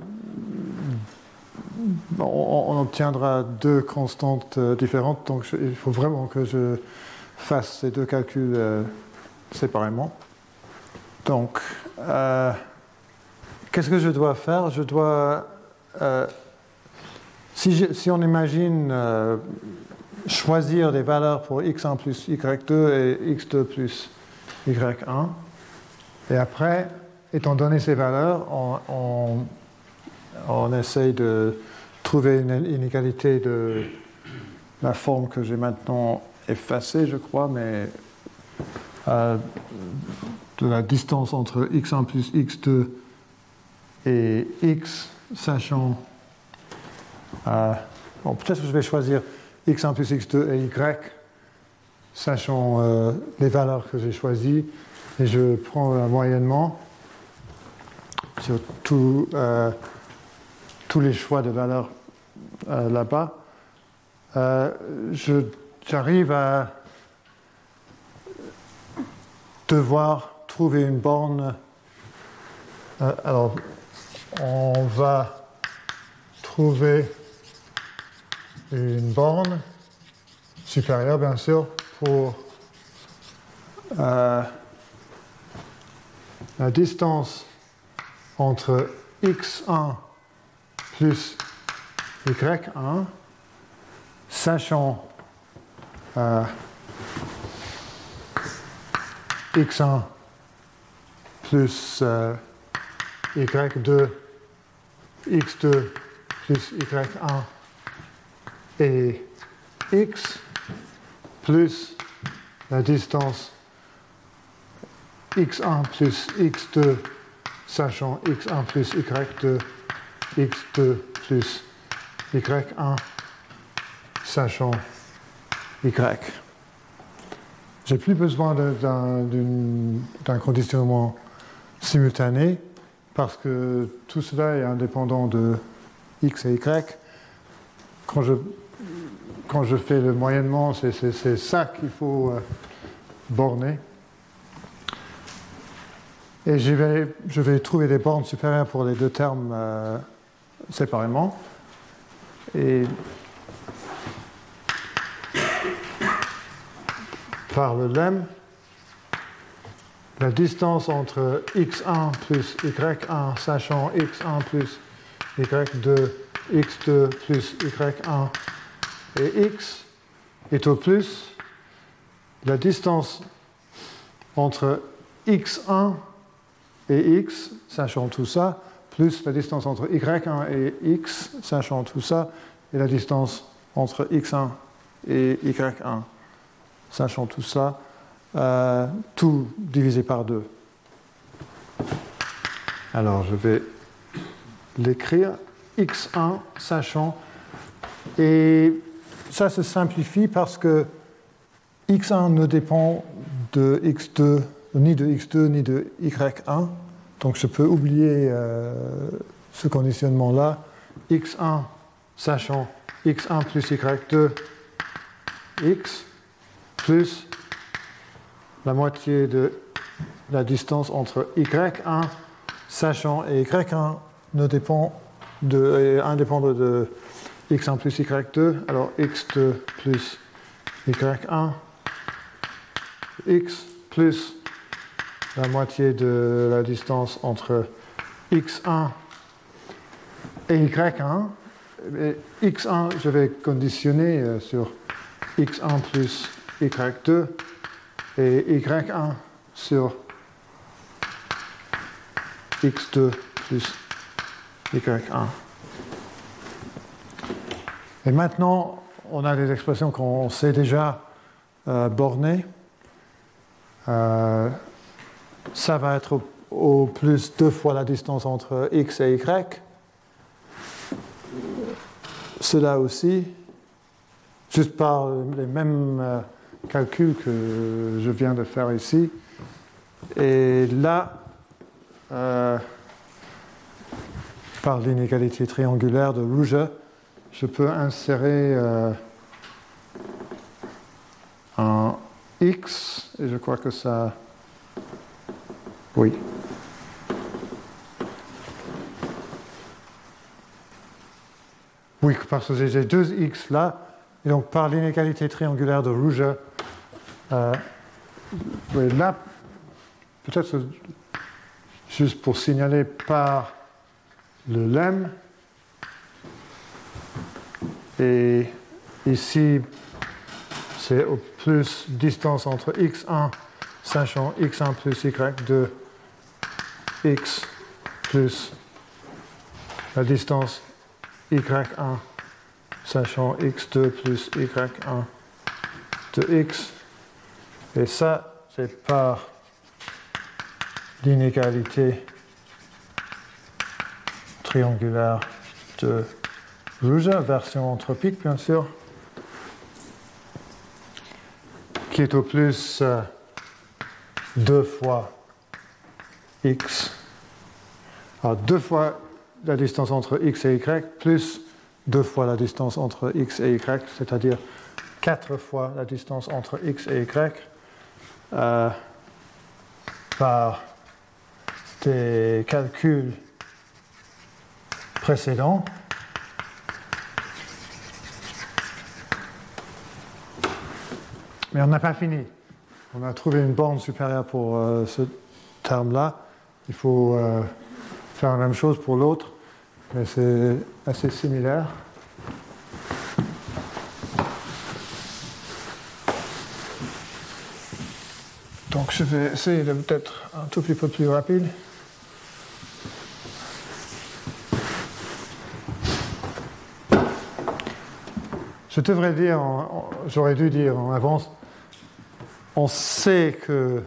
on, on obtiendra deux constantes euh, différentes, donc je, il faut vraiment que je fasse ces deux calculs euh, séparément. Donc, euh, qu'est-ce que je dois faire? Je dois, euh, si, je, si on imagine euh, choisir des valeurs pour x un plus y deux et x deux plus y un, et après, étant donné ces valeurs, on, on, on essaye de trouver une inégalité de la forme que j'ai maintenant effacée, je crois, mais euh, de la distance entre x un plus x deux et x, sachant... Euh, bon, peut-être que je vais choisir x un plus x deux et y, sachant euh, les valeurs que j'ai choisies, et je prends un moyennement sur tout, euh, tous les choix de valeurs euh, là-bas. Euh, je, j'arrive à devoir trouver une borne. Euh, alors, on va trouver une borne supérieure, bien sûr, pour euh, la distance entre x un plus y un, sachant euh, x un plus euh, y deux, x deux plus y un et x plus la distance x un plus x deux, sachant x un plus y deux, x deux plus y un, sachant y. J'ai plus besoin de, d'un, d'une, d'un conditionnement simultané parce que tout cela est indépendant de x et y. Quand je, quand je fais le moyennement, c'est, c'est, c'est ça qu'il faut euh, borner. Et je vais, je vais trouver des bornes supérieures pour les deux termes euh, séparément. Et par le lemme, la distance entre x un plus y un, sachant x un plus y deux, x deux plus y un et x est au plus la distance entre x un et x, sachant tout ça, plus la distance entre y un et x, sachant tout ça, et la distance entre x un et y un, sachant tout ça, euh, tout divisé par deux. Alors je vais l'écrire, x un, sachant, et ça se simplifie parce que x un ne dépend de x deux, ni de x deux, ni de y un, donc je peux oublier euh, ce conditionnement-là. x un, sachant x un plus y deux, x, plus la moitié de la distance entre y un, sachant et y un ne dépend de, est indépendant de x un plus y deux, alors x deux plus y un, x plus la moitié de la distance entre x un et y un. Et x un, je vais conditionner sur x un plus y deux et y un sur x deux plus y un. Et maintenant, on a des expressions qu'on sait déjà euh, bornées. Euh, ça va être au, au plus deux fois la distance entre x et y. Cela aussi, juste par les mêmes euh, calcul que je viens de faire ici. Et là, euh, par l'inégalité triangulaire de Ruger, je peux insérer euh, un x, et je crois que ça... Oui. Oui, parce que j'ai deux x là, et donc par l'inégalité triangulaire de Ruger, euh, oui, là, peut-être juste pour signaler par le lemme, et ici, c'est au plus distance entre x un, sachant x un plus y deux, x plus la distance y un, sachant x deux plus y un de x. Et ça, c'est par l'inégalité triangulaire de Ruger, version entropique bien sûr, qui est au plus euh, deux fois x, alors deux fois la distance entre x et y, plus deux fois la distance entre x et y, c'est-à-dire quatre fois la distance entre x et y, euh, par des calculs précédents. Mais on n'a pas fini. On a trouvé une borne supérieure pour euh, ce terme-là. Il faut euh, faire la même chose pour l'autre, mais c'est assez similaire. Donc je vais essayer d'être un tout petit peu plus rapide. Je devrais dire, j'aurais dû dire en avance, on sait que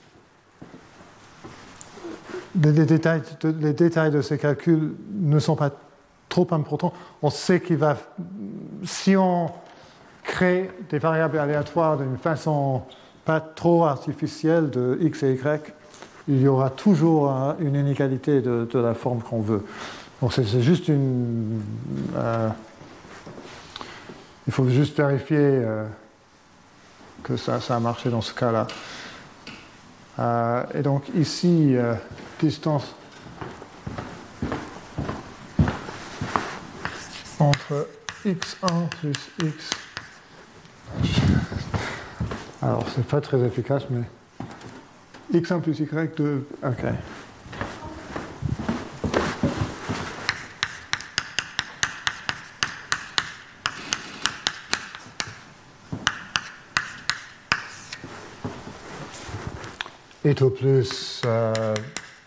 les détails, les détails de ces calculs ne sont pas trop importants. On sait qu'il va, si on crée des variables aléatoires d'une façon pas trop artificielle de x et y, il y aura toujours une inégalité de, de la forme qu'on veut. Donc c'est, c'est juste une... Euh, il faut juste vérifier euh, que ça, ça a marché dans ce cas-là. Euh, et donc ici, euh, distance entre x un plus x. Alors, c'est pas très efficace, mais x un plus y deux. Ok. Est au plus euh,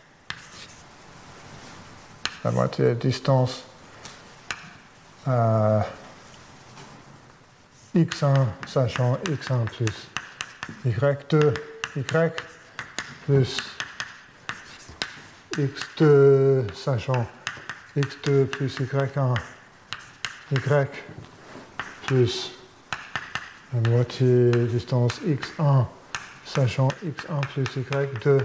la moitié de distance euh, x un sachant x un plus y deux y plus x deux sachant x deux plus y un y plus la moitié de distance x un sachant x un plus y deux,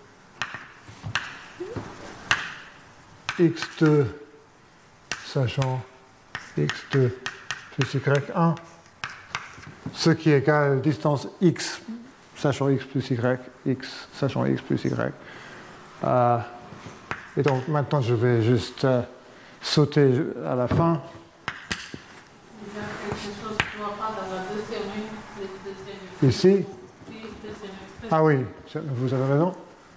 x deux sachant x deux plus y un, ce qui égale distance x sachant x plus y, x sachant x plus y. Euh, et donc maintenant je vais juste euh, sauter à la fin. Il y a quelque chose qui ne va pas dans la deuxième ligne. Ici. Ah oui, vous avez raison.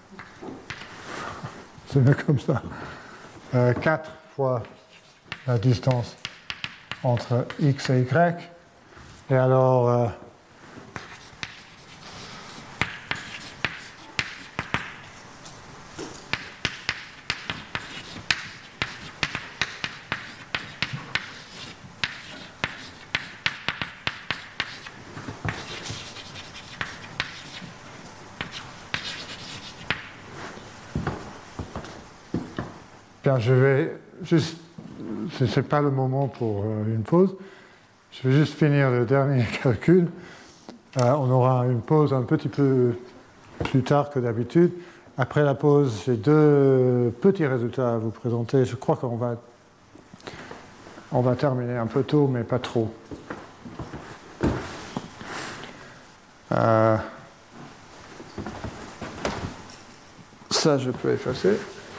C'est mieux comme ça. Euh, quatre fois la distance entre x et y. Et alors, euh, bien, je vais juste, ce n'est pas le moment pour euh, une pause, je vais juste finir le dernier calcul. Euh, on aura une pause un petit peu plus tard que d'habitude. Après la pause, j'ai deux petits résultats à vous présenter. Je crois qu'on va, on va terminer un peu tôt, mais pas trop. Euh, ça, je peux effacer.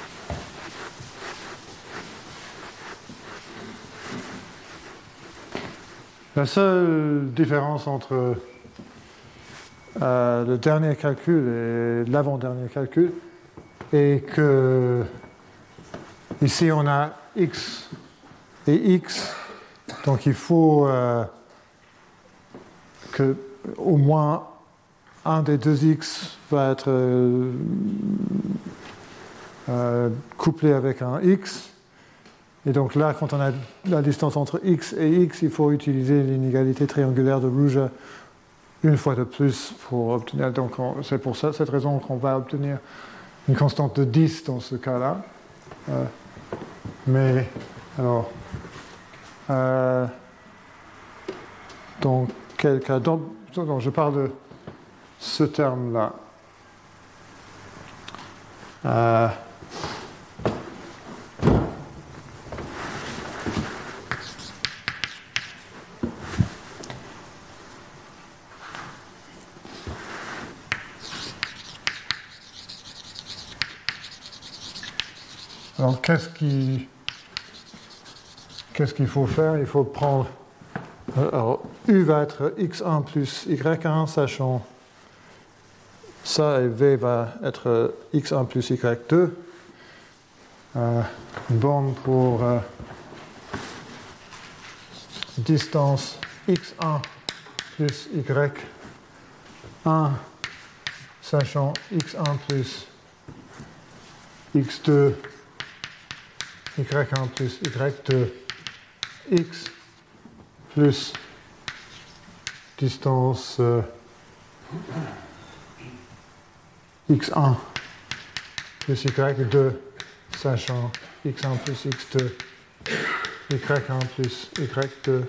La seule différence entre euh, le dernier calcul et l'avant-dernier calcul est que ici on a x et x, donc il faut euh, que au moins un des deux x va être euh, euh, couplé avec un x. Et donc là, quand on a la distance entre x et x, il faut utiliser l'inégalité triangulaire de Ruja une fois de plus pour obtenir. Donc c'est pour ça, cette raison qu'on va obtenir une constante de dix dans ce cas-là. Euh, mais alors, euh, dans quel cas donc, donc je parle de ce terme-là. Euh, Alors, qu'est-ce qui, qu'est-ce qu'il faut faire? Il faut prendre... Alors, U va être x un plus y un, sachant ça, et V va être x un plus y deux. Euh, une borne pour euh, distance x un plus y un, sachant x un plus x deux, y un plus y deux, x plus distance euh, x un plus y deux, sachant x un plus x deux, y un plus y deux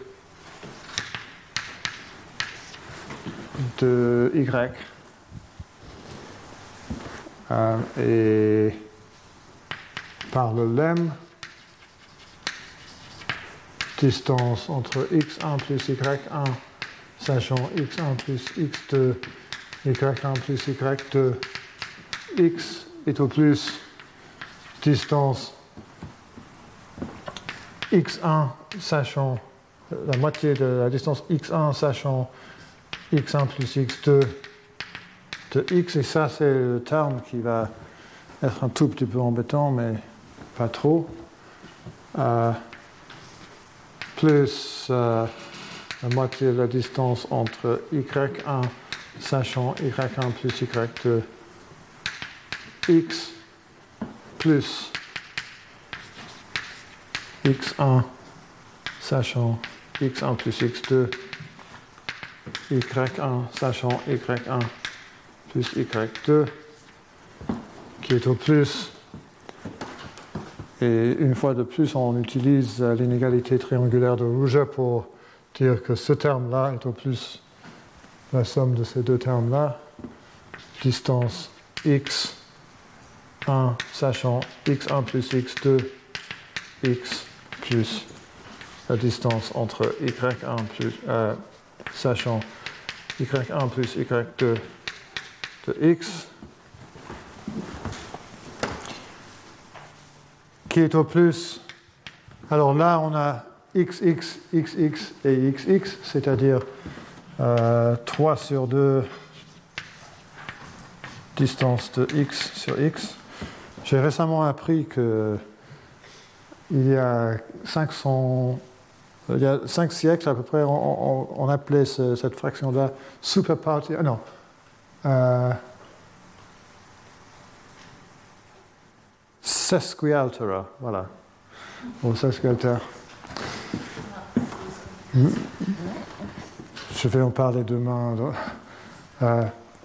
de y. Euh, et par le lemme, distance entre x un plus y un, sachant x un plus x deux, y un plus y deux, x est au plus distance x un, sachant la moitié de la distance x un, sachant x un plus x deux de x, et ça c'est le terme qui va être un tout petit peu embêtant, mais pas trop. Euh, plus euh, la moitié de la distance entre y un, sachant y un plus y deux, x plus x un, sachant x un plus x deux, y un, sachant y un plus y deux, qui est au plus. Et une fois de plus, on utilise l'inégalité triangulaire de Ruja pour dire que ce terme-là est au plus la somme de ces deux termes-là. Distance x un, sachant x un plus x deux, x plus la distance entre y un plus, euh, sachant y un plus y deux de x, qui est au plus. Alors là, on a xx, xx et xx, c'est-à-dire euh, trois sur deux distance de x sur x. J'ai récemment appris que il y a cinq cents, il y a cinq siècles à peu près, on, on, on appelait ce, cette fraction-là superparti. Ah non. Euh, Sesquialtera, voilà. Au sesquialtère. Je vais en parler demain. Euh,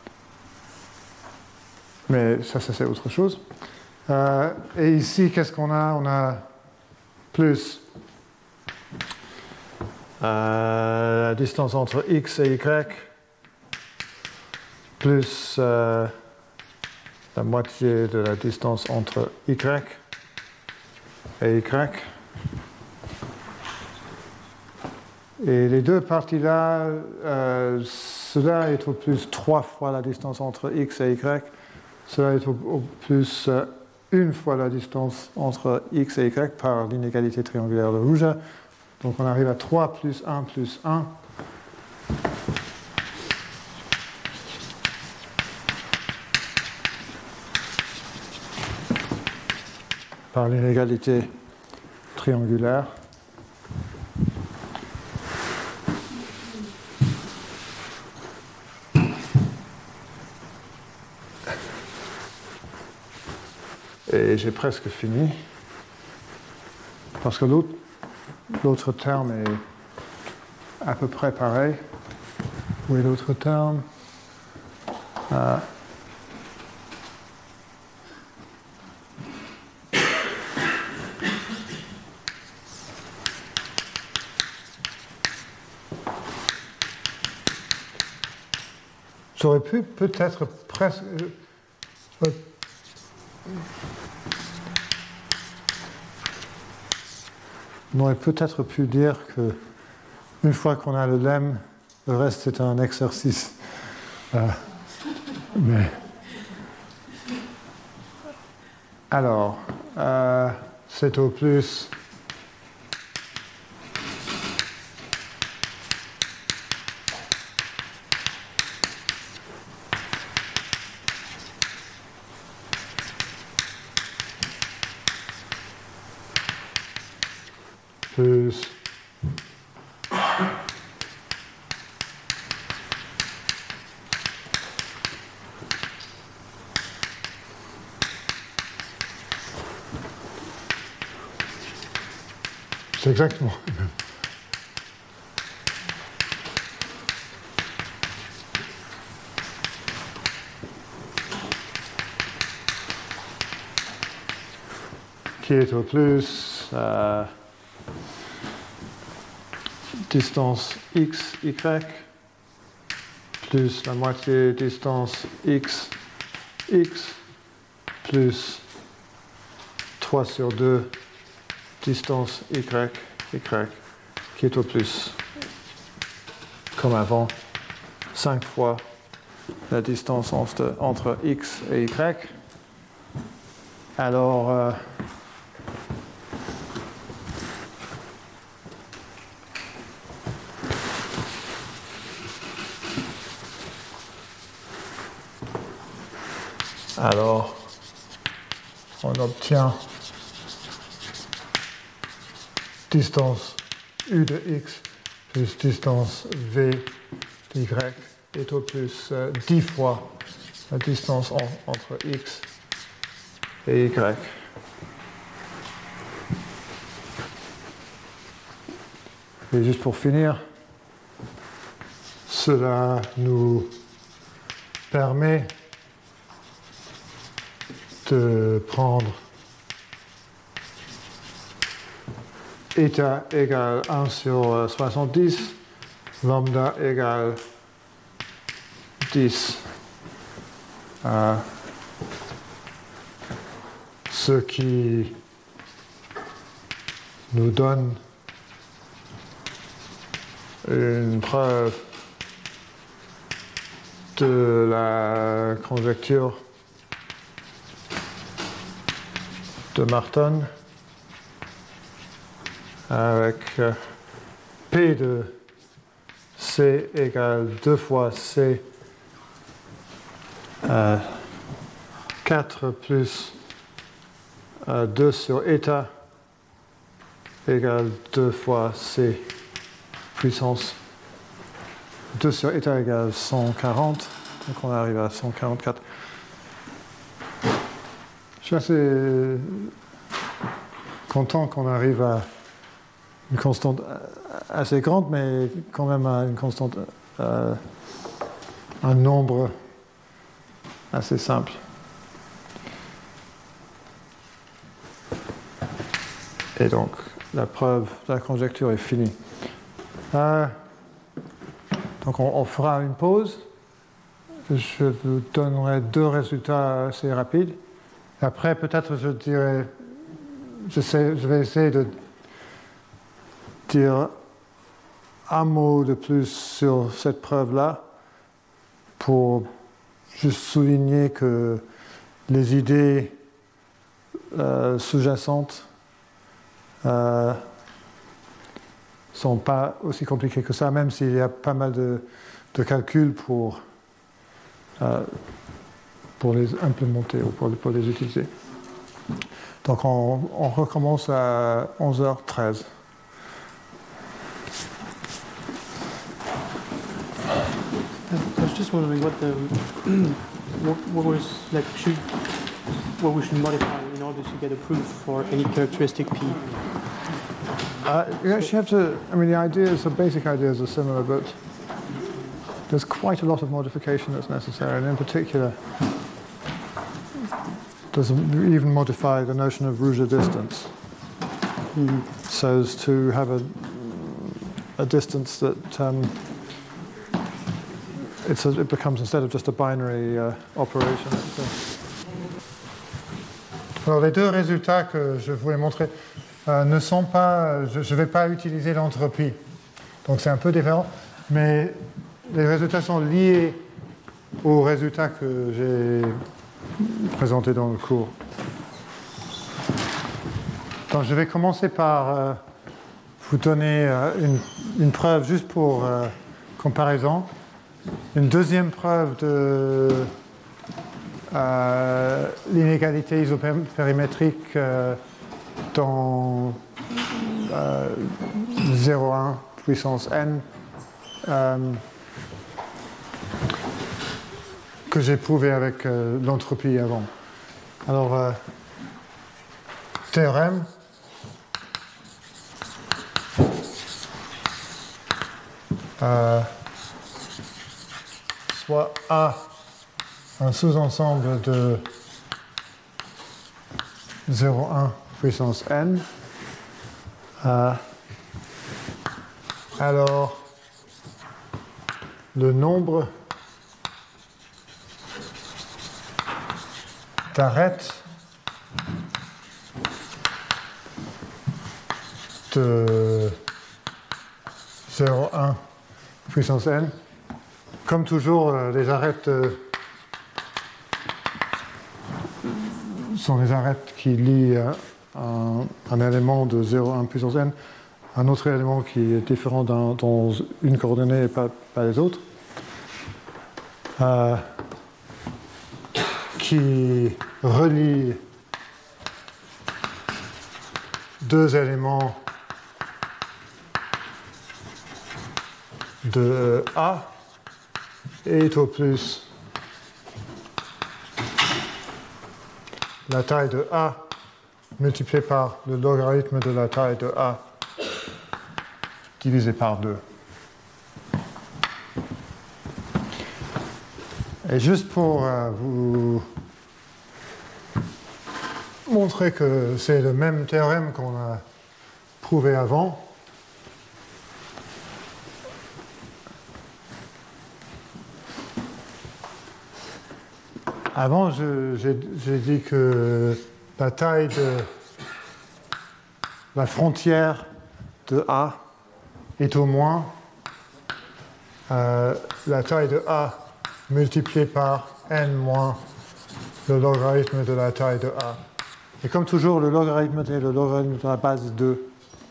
mais ça, ça c'est autre chose. Euh, et ici, qu'est-ce qu'on a? On a plus euh, la distance entre x et y plus euh, la moitié de la distance entre y et y. Et les deux parties-là, euh, cela est au plus trois fois la distance entre x et y. Cela est au, au plus euh, une fois la distance entre x et y par l'inégalité triangulaire de Ruja. Donc on arrive à trois plus un plus un. Par l'inégalité triangulaire. Et j'ai presque fini, parce que l'autre, l'autre terme est à peu près pareil. Où est l'autre terme? euh, J'aurais pu peut-être presque... Euh, On aurait peut-être pu dire que une fois qu'on a le lemme, le reste c'est un exercice. Euh, mais... Alors, euh, c'est au plus plus c'est exactement qui est au plus euh, distance x, y, plus la moitié distance x, x, plus trois sur deux distance y, y, qui est au plus, comme avant, cinq fois la distance entre, entre x et y. Alors, euh, alors, on obtient distance u de x plus distance v de y est au plus euh, dix fois la distance en, entre x et y. Et juste pour finir, cela nous permet de prendre eta égale un sur soixante-dix, lambda égale dix. Euh, ce qui nous donne une preuve de la conjecture de Marton avec P de C égale deux fois C euh, quatre plus euh, deux sur eta égale deux fois C puissance deux sur eta égale cent quarante, donc on arrive à cent quarante-quatre. Je suis assez content qu'on arrive à une constante assez grande, mais quand même à une constante, euh, un nombre assez simple. Et donc, la preuve de la conjecture est finie. Euh, donc, on, on fera une pause. je vous donnerai deux résultats assez rapides. Après, peut-être je dirais, je, sais, je vais essayer de dire un mot de plus sur cette preuve-là pour juste souligner que les idées euh, sous-jacentes euh, sont pas aussi compliquées que ça, même s'il y a pas mal de, de calculs pour, euh, pour les implémenter ou pour, pour les utiliser. Donc on, on recommence à onze heures treize. I was just wondering what the what, what was like should what we should modify in order to get a proof for any characteristic P. Uh, you actually have to. I mean, the ideas, the basic ideas are similar, but there's quite a lot of modification that's necessary, and in particular, does even modify the notion of Ruger distance, mm-hmm. so as to have a a distance that. Um, It's a, it becomes instead of just a binary uh, operation. Alors les deux résultats que je voulais montrer euh, ne sont pas, je ne vais pas utiliser l'entropie, donc c'est un peu différent, mais les résultats sont liés aux résultats que j'ai présentés dans le cours. Donc je vais commencer par euh, vous donner euh, une, une preuve juste pour euh, comparaison. Une deuxième preuve de euh, l'inégalité isopérimétrique euh, dans euh, zéro virgule un puissance n euh, que j'ai prouvé avec euh, l'entropie avant. Alors, euh, théorème. Euh, soit A, un sous-ensemble de zéro virgule un puissance n, euh, alors le nombre d'arêtes de zéro virgule un puissance n. Comme toujours, les arêtes euh, sont les arêtes qui lient un, un élément de zéro virgule un puissance n à un autre élément qui est différent dans, dans une coordonnée et pas, pas les autres, euh, qui relie deux éléments de A est au plus la taille de A multipliée par le logarithme de la taille de A divisé par deux. Et juste pour euh, vous montrer que c'est le même théorème qu'on a prouvé avant, avant, je, j'ai, j'ai dit que la taille de la frontière de A est au moins euh, la taille de A multipliée par n moins le logarithme de la taille de A. Et comme toujours, le logarithme est le logarithme de la base deux.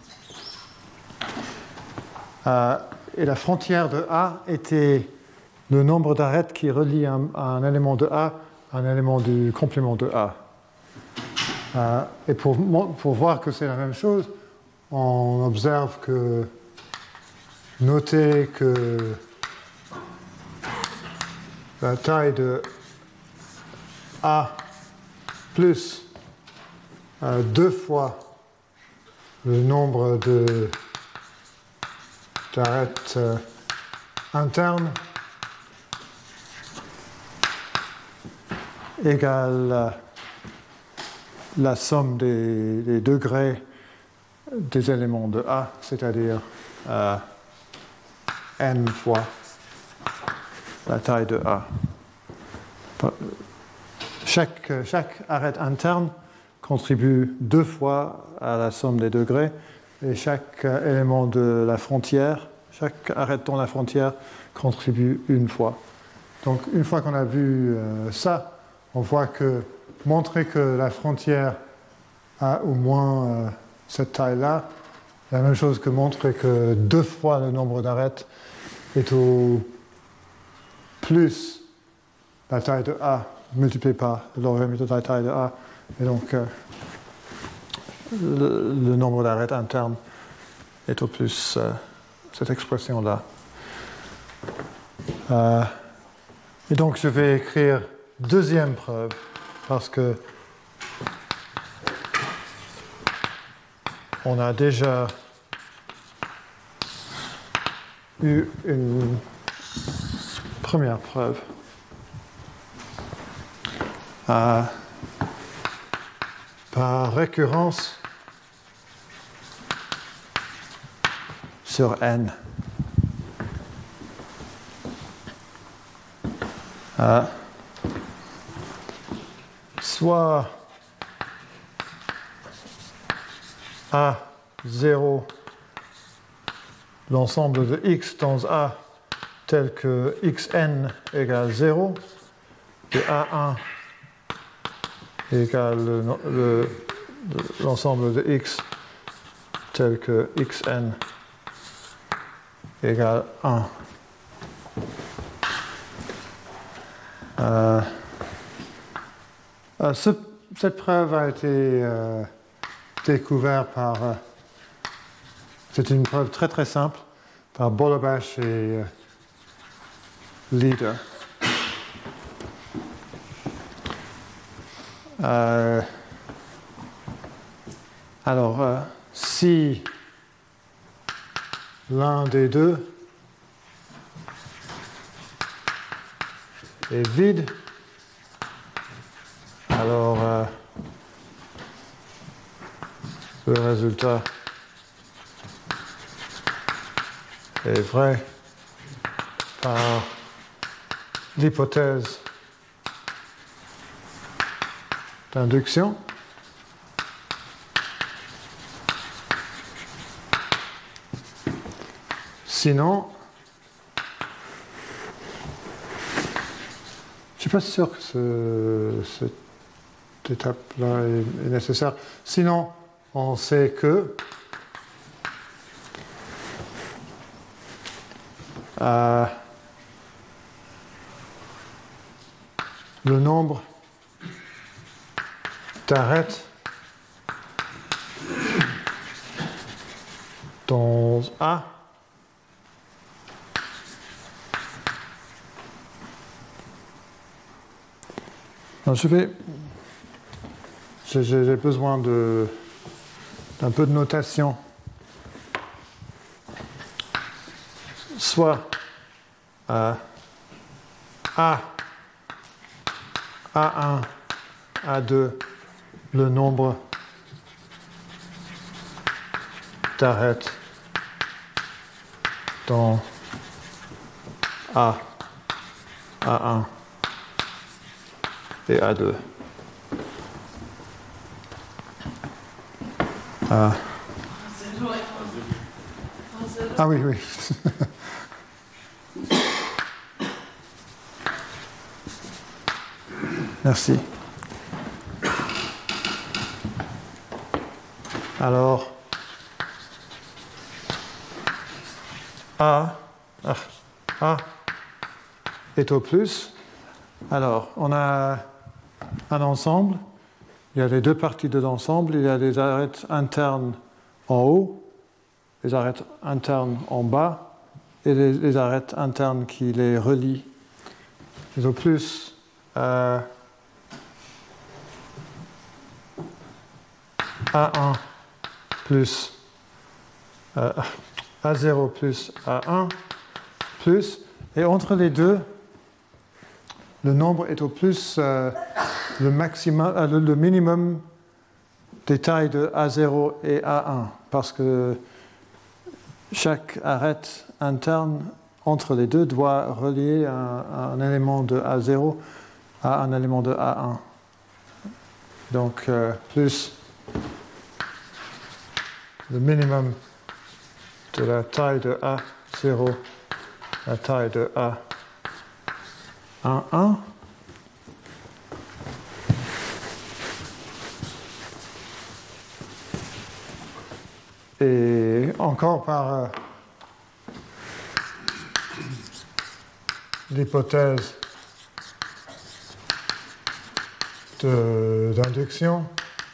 Euh, et la frontière de A était le nombre d'arêtes qui relie un, un élément de A à un élément du complément de A. Euh, et pour, pour voir que c'est la même chose, on observe que, notez que la taille de A plus euh, deux fois le nombre de, d'arêtes euh, internes égale euh, la somme des, des degrés des éléments de A, c'est-à-dire euh, n fois la taille de A. chaque, chaque arête interne contribue deux fois à la somme des degrés, et chaque élément de la frontière, chaque arête dans la frontière contribue une fois. Donc une fois qu'on a vu euh, ça, on voit que montrer que la frontière a au moins euh, cette taille-là, c'est la même chose que montrer que deux fois le nombre d'arêtes est au plus la taille de A multiplié par le logarithme de la taille de A. Et donc euh, le, le nombre d'arêtes internes est au plus euh, cette expression-là. Euh, et donc je vais écrire deuxième preuve parce que on a déjà eu une première preuve. Euh, par récurrence sur n. Euh, soit A zéro, l'ensemble de x dans A tel que xn égale zéro, et A un égale le, le, l'ensemble de x tel que xn égale un. Euh, euh, ce, cette preuve a été euh, découverte par... Euh, c'est une preuve très très simple par Bolobash et euh, Leader. Euh, alors, euh, si l'un des deux est vide, alors euh, le résultat est vrai par l'hypothèse d'induction. Sinon, je ne suis pas sûr que ce, cette étape-là est, est nécessaire. Sinon, on sait que euh, le nombre d'arêtes dans A Alors je vais j'ai, j'ai besoin de d'un peu de notation. Soit euh, A A un A deux le nombre d'arêtes dans A, A un et A deux. Ah, ah oui, oui. Merci. Alors, A, ah, A est au plus. Alors, on a un ensemble. Il y a les deux parties de l'ensemble. Il y a les arêtes internes en haut, les arêtes internes en bas et les, les arêtes internes qui les relient. Et au plus, euh, A un plus euh, A zéro plus A un plus, et entre les deux, le nombre est au plus euh, le, maximum, euh, le, le minimum des tailles de A zéro et A un, parce que chaque arête interne entre les deux doit relier un, un élément de A zéro A un élément de A un. Donc euh, plus le minimum de la taille de A zéro, la taille de A un, un. Et encore par euh, l'hypothèse d'induction,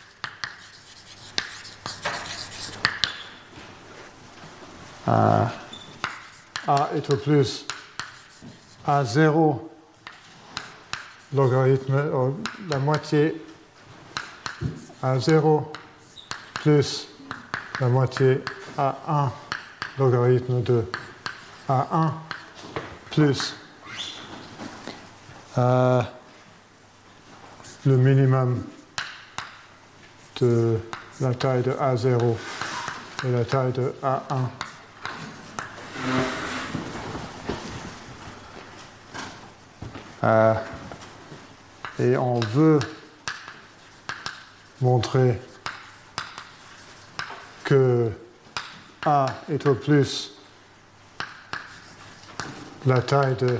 A est au plus A zéro logarithme, la moitié A zéro plus la moitié A un logarithme de A un plus euh, le minimum de la taille de A zéro et la taille de A un. Euh, et on veut montrer que A est au plus la taille de,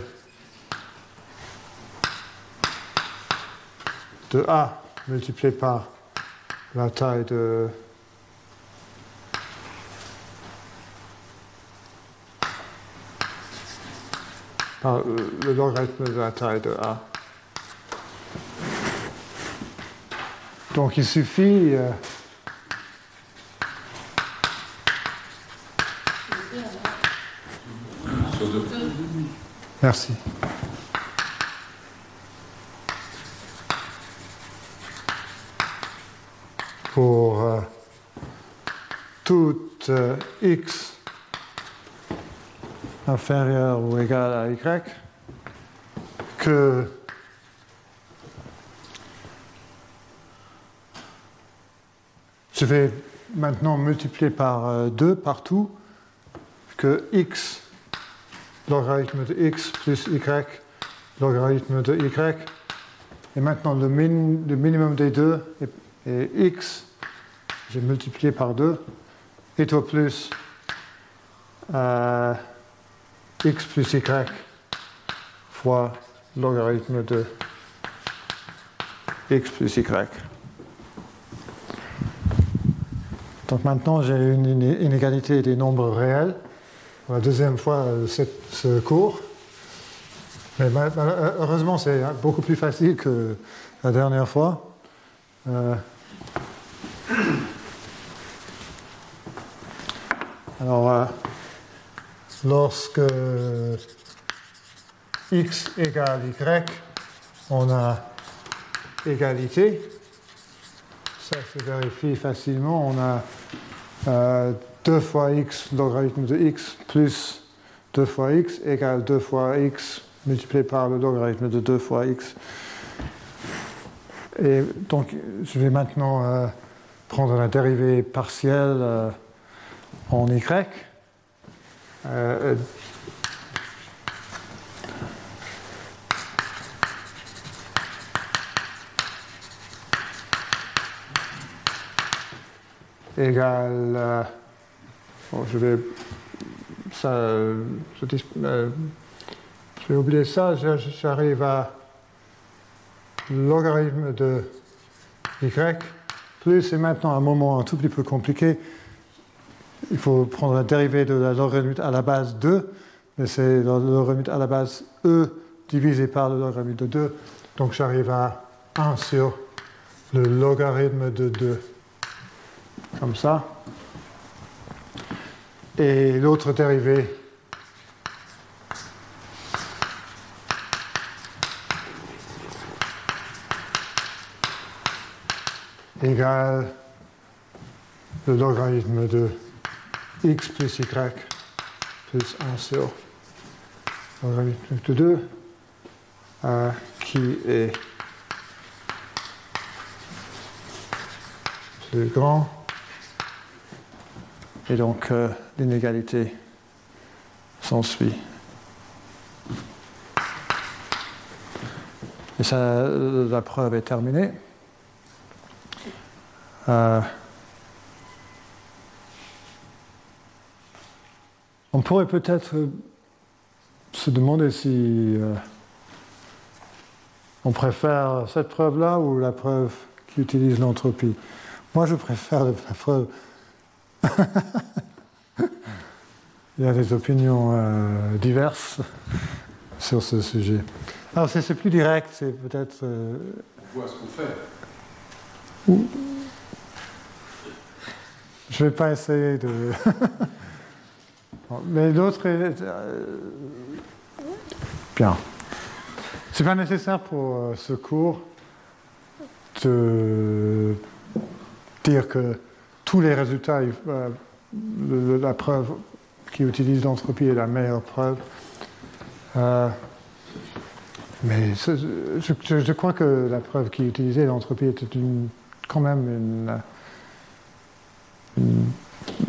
de A multiplié par la taille de par le logarithme de la taille de A. Donc il suffit euh, merci. Pour euh, toute euh, x inférieur ou égal à y, que je vais maintenant multiplier par euh, deux partout, que x logarithme de x plus y logarithme de y, et maintenant le, min, le minimum des deux est, est x, j'ai multiplié par deux, est au plus euh, x plus y fois logarithme de x plus y. Donc maintenant j'ai une inégalité des nombres réels pour la deuxième fois de ce cours. Mais heureusement c'est beaucoup plus facile que la dernière fois. Euh, alors euh, lorsque x égale y, on a égalité. Ça se vérifie facilement. On a euh, deux fois x logarithme de x plus deux fois x égale deux fois x multiplié par le logarithme de deux fois x. Et donc, je vais maintenant euh, prendre la dérivée partielle euh, en y. Euh, égale, euh, bon, je vais, ça, je, euh, je vais oublier ça, j'arrive à logarithme de y, plus, et maintenant un moment un tout petit peu compliqué, il faut prendre la dérivée de la logarithme à la base deux, mais c'est le logarithme à la base e divisé par le logarithme de deux, donc j'arrive à un sur le logarithme de deux. Comme ça. Et l'autre dérivée égale le logarithme de x plus y plus un sur le logarithme de deux, euh, qui est plus grand. Et donc, euh, l'inégalité s'ensuit. Et ça, la preuve est terminée. Euh, on pourrait peut-être se demander si euh, on préfère cette preuve-là ou la preuve qui utilise l'entropie. Moi, je préfère la preuve. Il y a des opinions euh, diverses sur ce sujet. Alors, c'est plus direct, c'est peut-être. Euh, on voit ce qu'on fait. Ou... Je ne vais pas essayer de. Mais l'autre est. Euh... Bien. Ce n'est pas nécessaire pour euh, ce cours de dire que tous les résultats, euh, le, la preuve qui utilise l'entropie est la meilleure preuve. Euh, mais ce, je, je, je crois que la preuve qui utilisait l'entropie était une, quand même une, une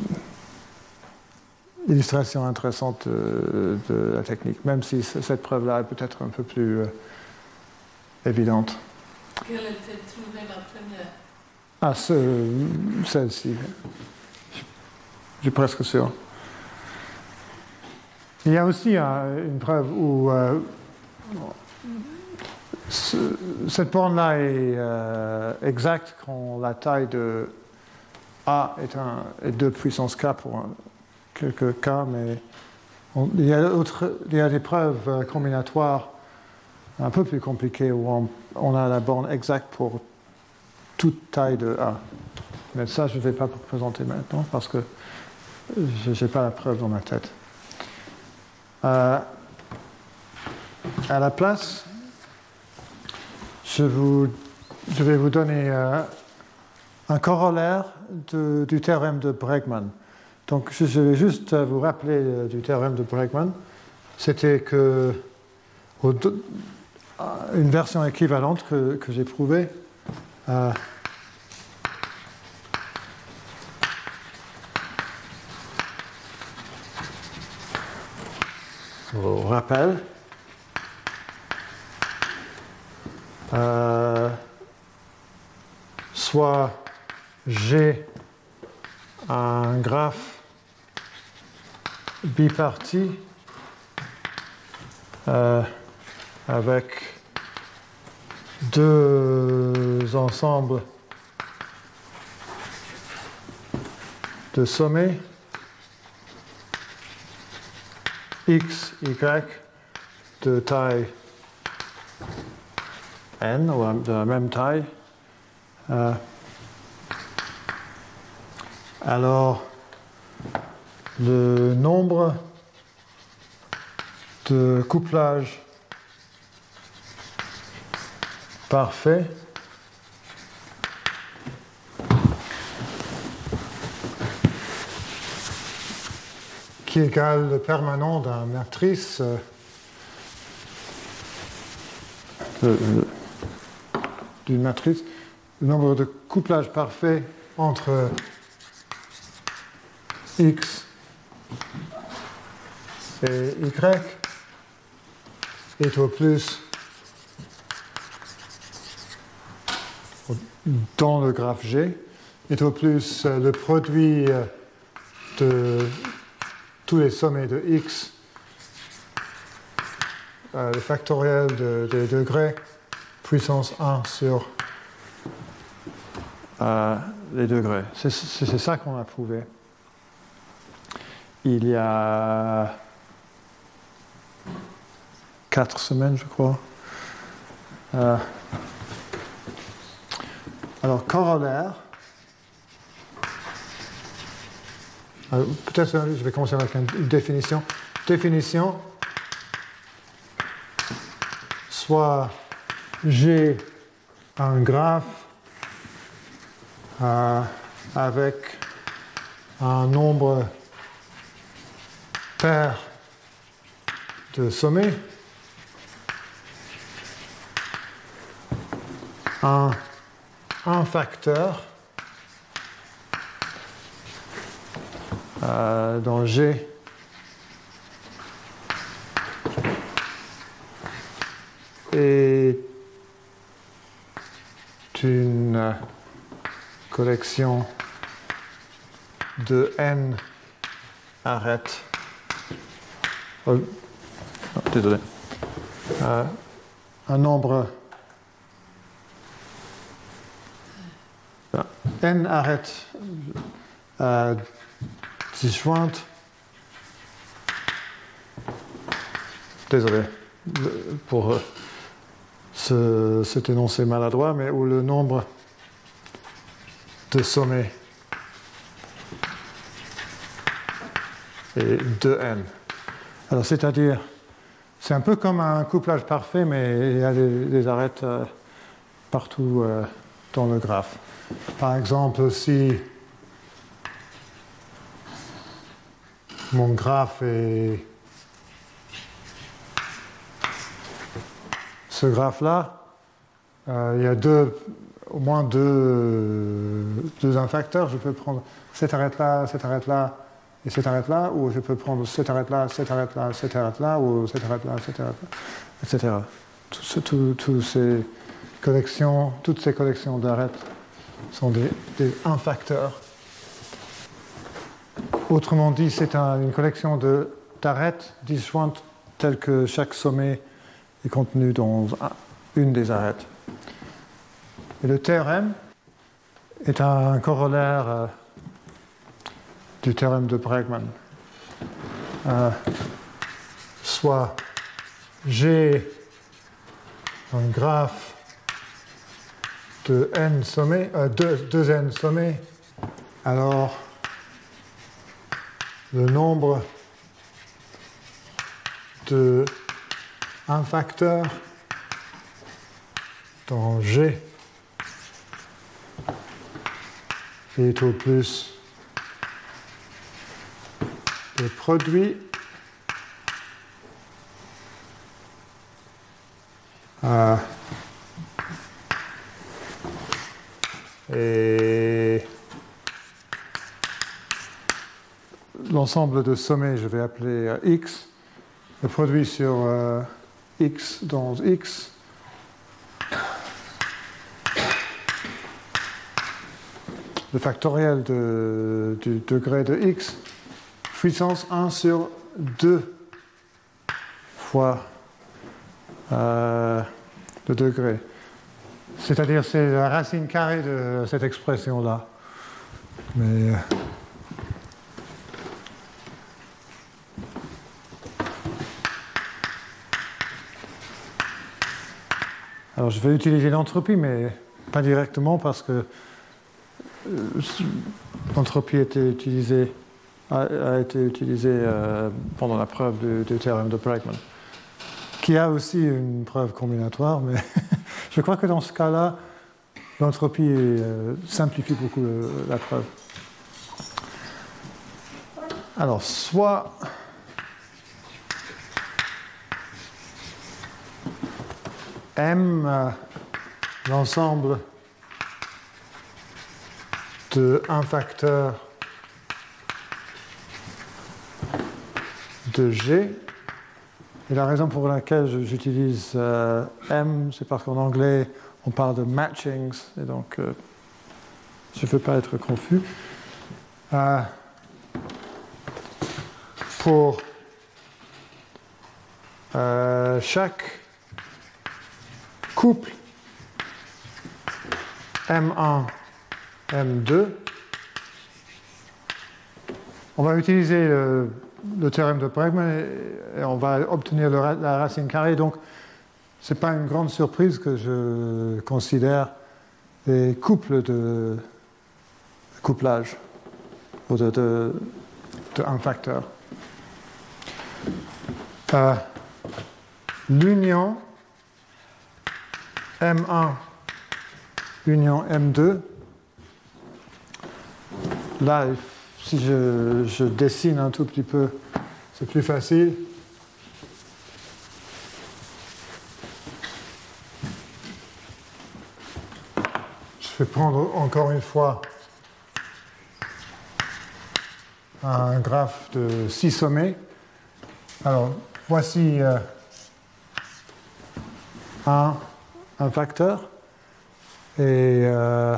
illustration intéressante de, de la technique, même si cette preuve-là est peut-être un peu plus euh, évidente. Quelle était trouvée la première? Ah, ce, celle-ci. Je suis presque sûr. Il y a aussi euh, une preuve où euh, ce, cette borne-là est euh, exacte quand la taille de A est, un, est deux puissance K pour un, quelques cas, mais on, il, y a autre, il y a des preuves euh, combinatoires un peu plus compliquées où on, on a la borne exacte pour toute taille de A. Mais ça, je ne vais pas vous présenter maintenant parce que je n'ai pas la preuve dans ma tête. Euh, à la place, je, vous, je vais vous donner euh, un corollaire de, du théorème de Bregman. Donc, je, je vais juste vous rappeler euh, du théorème de Bregman. C'était que au, une version équivalente que, que j'ai prouvée. Euh, au rappel. Euh, soit G un graphe biparti euh, avec deux ensembles de sommets X, Y de taille N, ou de la même taille. Euh, alors, le nombre de couplage parfait qui égale le permanent d'un matrice euh, d'une matrice, le nombre de couplage parfait entre X et Y est au plus dans le graphe G, est au plus le produit de tous les sommets de X, euh, le factoriel de, des degrés, puissance un sur euh, les degrés. C'est, c'est, c'est ça qu'on a prouvé. Il y a quatre semaines, je crois. Euh, alors, corollaire. Alors, peut-être je vais commencer avec une définition. Définition, soit G un graphe euh, avec un nombre pair de sommets, un, un facteur euh, dans G et une collection de n arêtes. Oh, non, désolé. Euh, un nombre n arêtes euh, disjointes. Désolé pour euh, ce, cet énoncé maladroit, mais où le nombre de sommets est deux n. Alors, c'est-à-dire, c'est un peu comme un couplage parfait, mais il y a des, des arêtes euh, partout euh, dans le graphe. Par exemple, si mon graphe est ce graphe-là, euh, il y a deux, au moins deux, deux infacteurs. Je peux prendre cette arête-là, cette arête-là et cette arête-là, ou je peux prendre cette arête-là, cette arête-là, cette arête-là, ou cette arête-là, cette arête-là, et cetera. Tout, tout, tout ces collections, toutes ces collections d'arêtes sont des, des infacteurs. Autrement dit, c'est un, une collection de, d'arêtes disjointes telles que chaque sommet est contenu dans une des arêtes. Et le théorème est un corollaire euh, du théorème de Bregman. Euh, soit j'ai un graphe de n sommets, euh, deux n sommets, alors le nombre de un facteur dans G est au plus le produit euh, et l'ensemble de sommets, je vais appeler euh, X, le produit sur euh, X dans X, le factoriel de, du degré de X, puissance un sur deux fois euh, le degré. C'est-à-dire, c'est la racine carrée de cette expression-là. Mais... Alors, je vais utiliser l'entropie, mais pas directement parce que l'entropie a été utilisée, a, a été utilisée euh, pendant la preuve du, du théorème de Bregman, qui a aussi une preuve combinatoire, mais je crois que dans ce cas-là, l'entropie euh, simplifie beaucoup le, la preuve. Alors, soit M, euh, l'ensemble de un facteur de G. Et la raison pour laquelle j'utilise euh, M, c'est parce qu'en anglais, on parle de matchings, et donc euh, je ne veux pas être confus. Euh, pour euh, chaque couple M un, M deux, on va utiliser le, le théorème de Bregman et, et on va obtenir le, la racine carrée. Donc, ce n'est pas une grande surprise que je considère les couples de couplage ou de, de, de un facteur. Euh, L'union M un union M deux, là, si je, je dessine un tout petit peu, c'est plus facile. Je vais prendre encore une fois un graphe de six sommets. Alors, voici euh, un, un facteur. Et euh,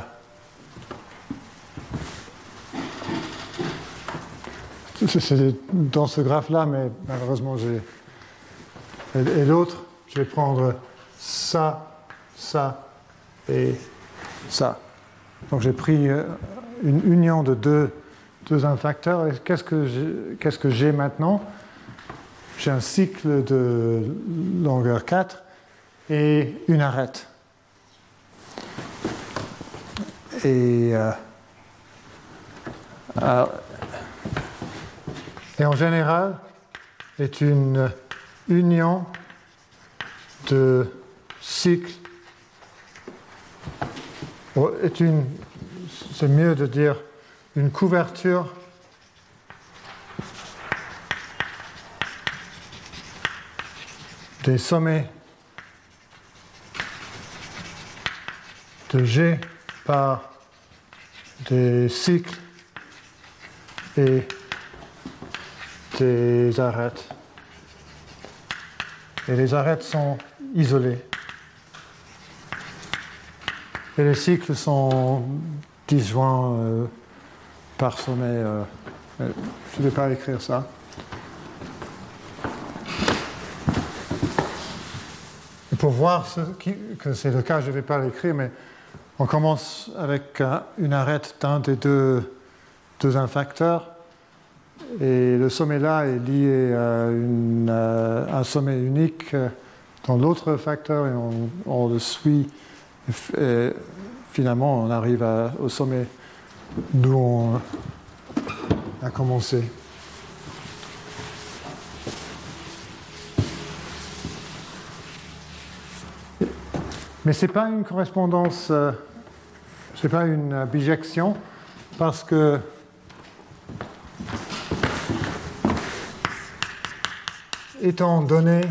c'est dans ce graphe-là, mais malheureusement, j'ai. Et, et l'autre, je vais prendre ça, ça et ça. Donc j'ai pris une union de deux, deux infacteurs. Et qu'est-ce que j'ai, qu'est-ce que j'ai maintenant? J'ai un cycle de longueur quatre et une arête. Et, euh, alors, et en général, est une union de cycles. Est une, c'est mieux de dire une couverture des sommets de G par des cycles et des arêtes. Et les arêtes sont isolées. Et les cycles sont disjoints euh, par sommet. Euh, je ne vais pas écrire ça. Et pour voir ce qui, que c'est le cas, je ne vais pas l'écrire, mais on commence avec euh, une arête d'un des deux, deux infacteurs. Et le sommet là est lié à une, euh, un sommet unique euh, dans l'autre facteur et on, on le suit. Et finalement, on arrive à, au sommet d'où on a commencé. Mais ce n'est pas une correspondance, euh, ce n'est pas une bijection, parce que étant donné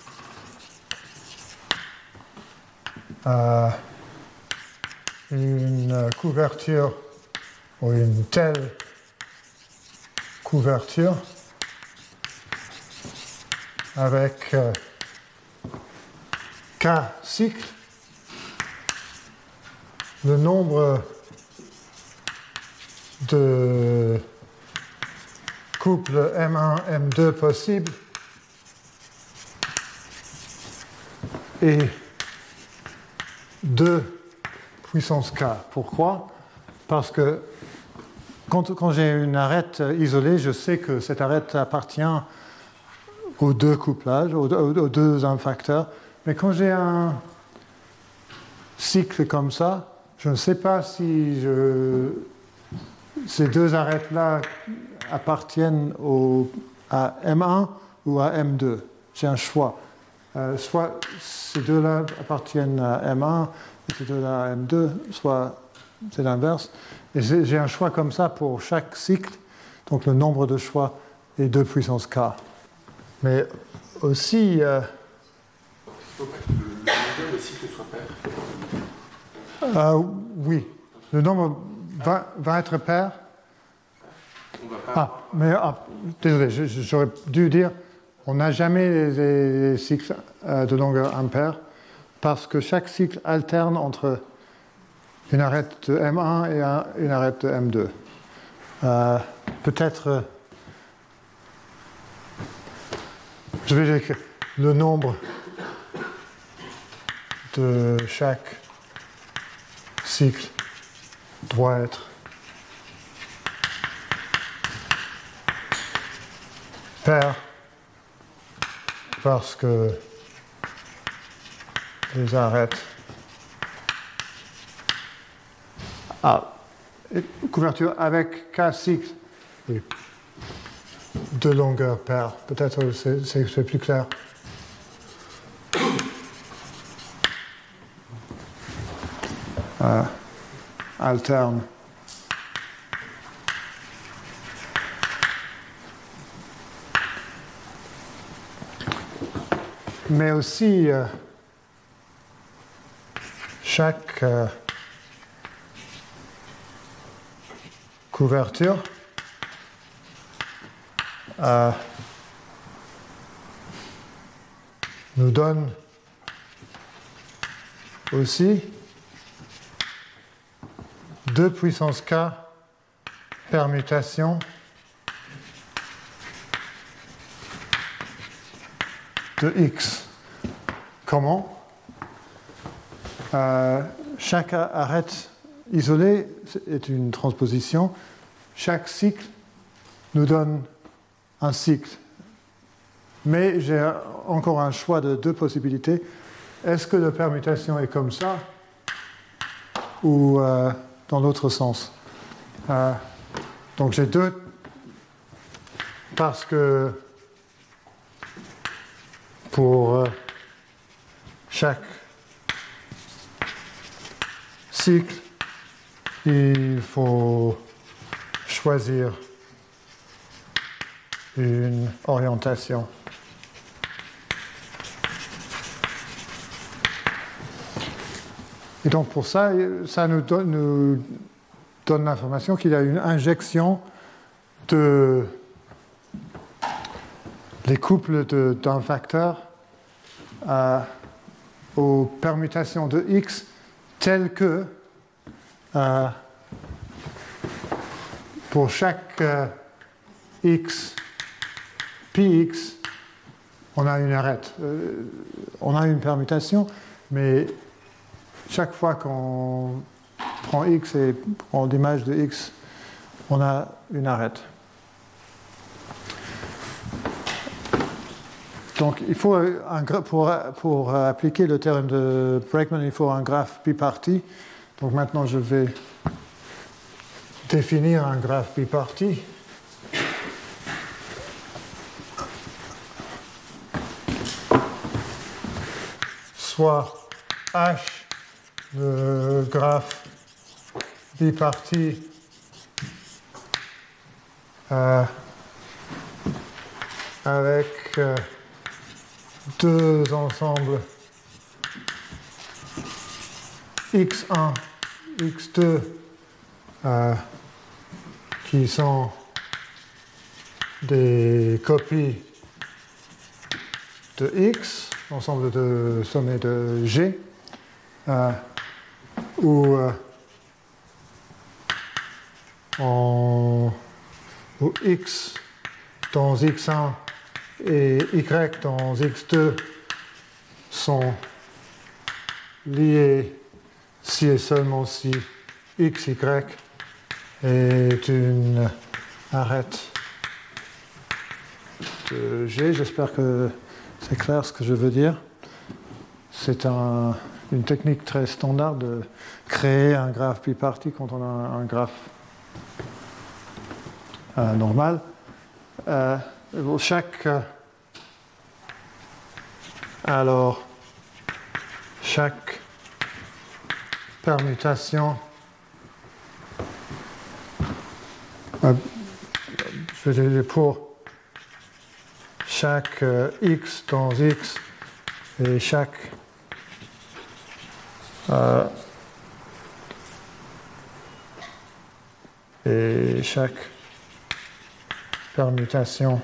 euh, une couverture ou une telle couverture avec euh, K cycles, le nombre de couples M un M deux possibles et deux puissance K. Pourquoi? Parce que quand, quand j'ai une arête isolée, je sais que cette arête appartient aux deux couplages, aux, aux deux infacteurs. Mais quand j'ai un cycle comme ça, je ne sais pas si je, ces deux arêtes-là appartiennent au, à M un ou à M deux. J'ai un choix. Euh, soit ces deux-là appartiennent à M un et ces deux-là à M deux, soit c'est l'inverse. Et j'ai un choix comme ça pour chaque cycle, donc le nombre de choix est deux puissance K. Mais aussi... Euh, il faut pas que le nombre de cycles soit pair. Euh, oui, le nombre va, va être pair. On va pas... Ah, mais ah, désolé, j'aurais dû dire, on n'a jamais les, les cycles euh, de longueur impair parce que chaque cycle alterne entre une arête de M un et un, une arête de M deux. Euh, Peut-être, euh, je vais écrire le nombre de chaque cycle doit être pair parce que les arêtes ah, couverture avec K cycles et de longueur pair. Peut-être c'est, c'est, c'est plus clair. Euh, alterne. Mais aussi euh, chaque euh, couverture euh, nous donne aussi deux puissance k permutations de x. Comment? euh, Chaque arête isolée est une transposition. Chaque cycle nous donne un cycle. Mais j'ai encore un choix de deux possibilités. Est-ce que la permutation est comme ça ou euh, dans l'autre sens? euh, Donc j'ai deux parce que pour euh, chaque cycle, il faut choisir une orientation. Et donc pour ça, ça nous donne, nous donne l'information qu'il y a une injection de les couples de, d'un facteur euh, aux permutations de x telles que euh, pour chaque euh, x, px, on a une arête. Euh, on a une permutation, mais chaque fois qu'on prend x et prend l'image de x, on a une arête. Donc, il faut un, pour, pour appliquer le théorème de Bregman, il faut un graphe biparti. Donc maintenant, je vais définir un graphe biparti. Soit H, le graphe biparti euh, avec euh, deux ensembles x un, x deux euh, qui sont des copies de x, ensemble de sommets de G, euh, où, euh, en, où x dans x un et y dans x deux sont liés si et seulement si xy est une arête de G. J'espère que c'est clair ce que je veux dire. C'est un, une technique très standard de créer un graphe biparti quand on a un graphe euh, normal. Euh, chaque euh, alors chaque permutation euh, je vais dire pour chaque euh, x dans x et chaque euh, et chaque permutation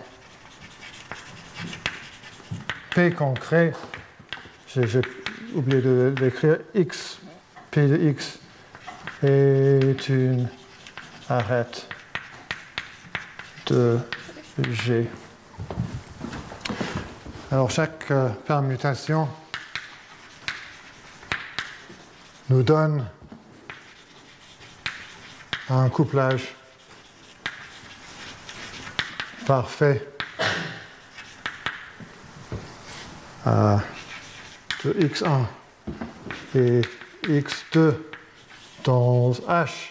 P qu'on crée, j'ai, j'ai oublié de l'écrire, x, P de x est une arête de G. Alors chaque euh, permutation nous donne un couplage parfait euh, de x un et x deux dans H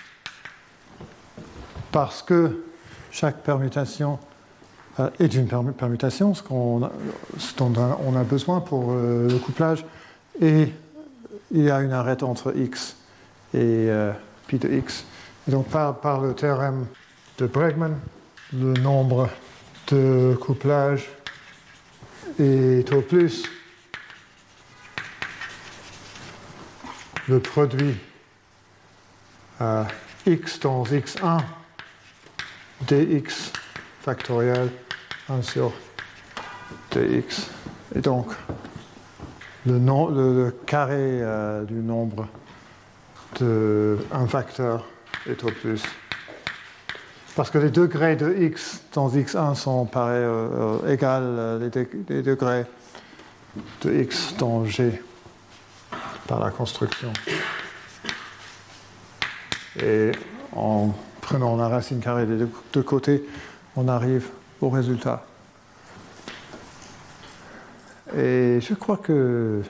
parce que chaque permutation euh, est une permutation, ce, qu'on a, ce dont on a besoin pour euh, le couplage, et il y a une arête entre x et euh, pi de x. Et donc par, par le théorème de Bregman, le nombre de couplage est au plus le produit à x dans x un dx factoriel un sur dx. Et donc le, nom, le, le carré euh, du nombre d'un facteur est au plus. Parce que les degrés de x dans x un sont pareils, euh, euh, égales les, de, les degrés de x dans g par la construction. Et en prenant la racine carrée des deux côtés, on arrive au résultat. Et je crois que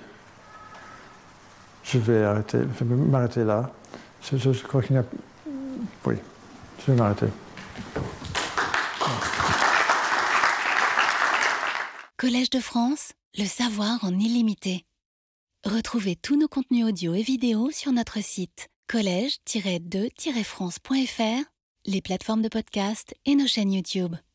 je vais arrêter, je vais m'arrêter là. Je, je, je crois qu'il n'y a... Oui, je vais m'arrêter. Collège de France, le savoir en illimité. Retrouvez tous nos contenus audio et vidéo sur notre site collège tiret de tiret france point f r, les plateformes de podcast et nos chaînes YouTube.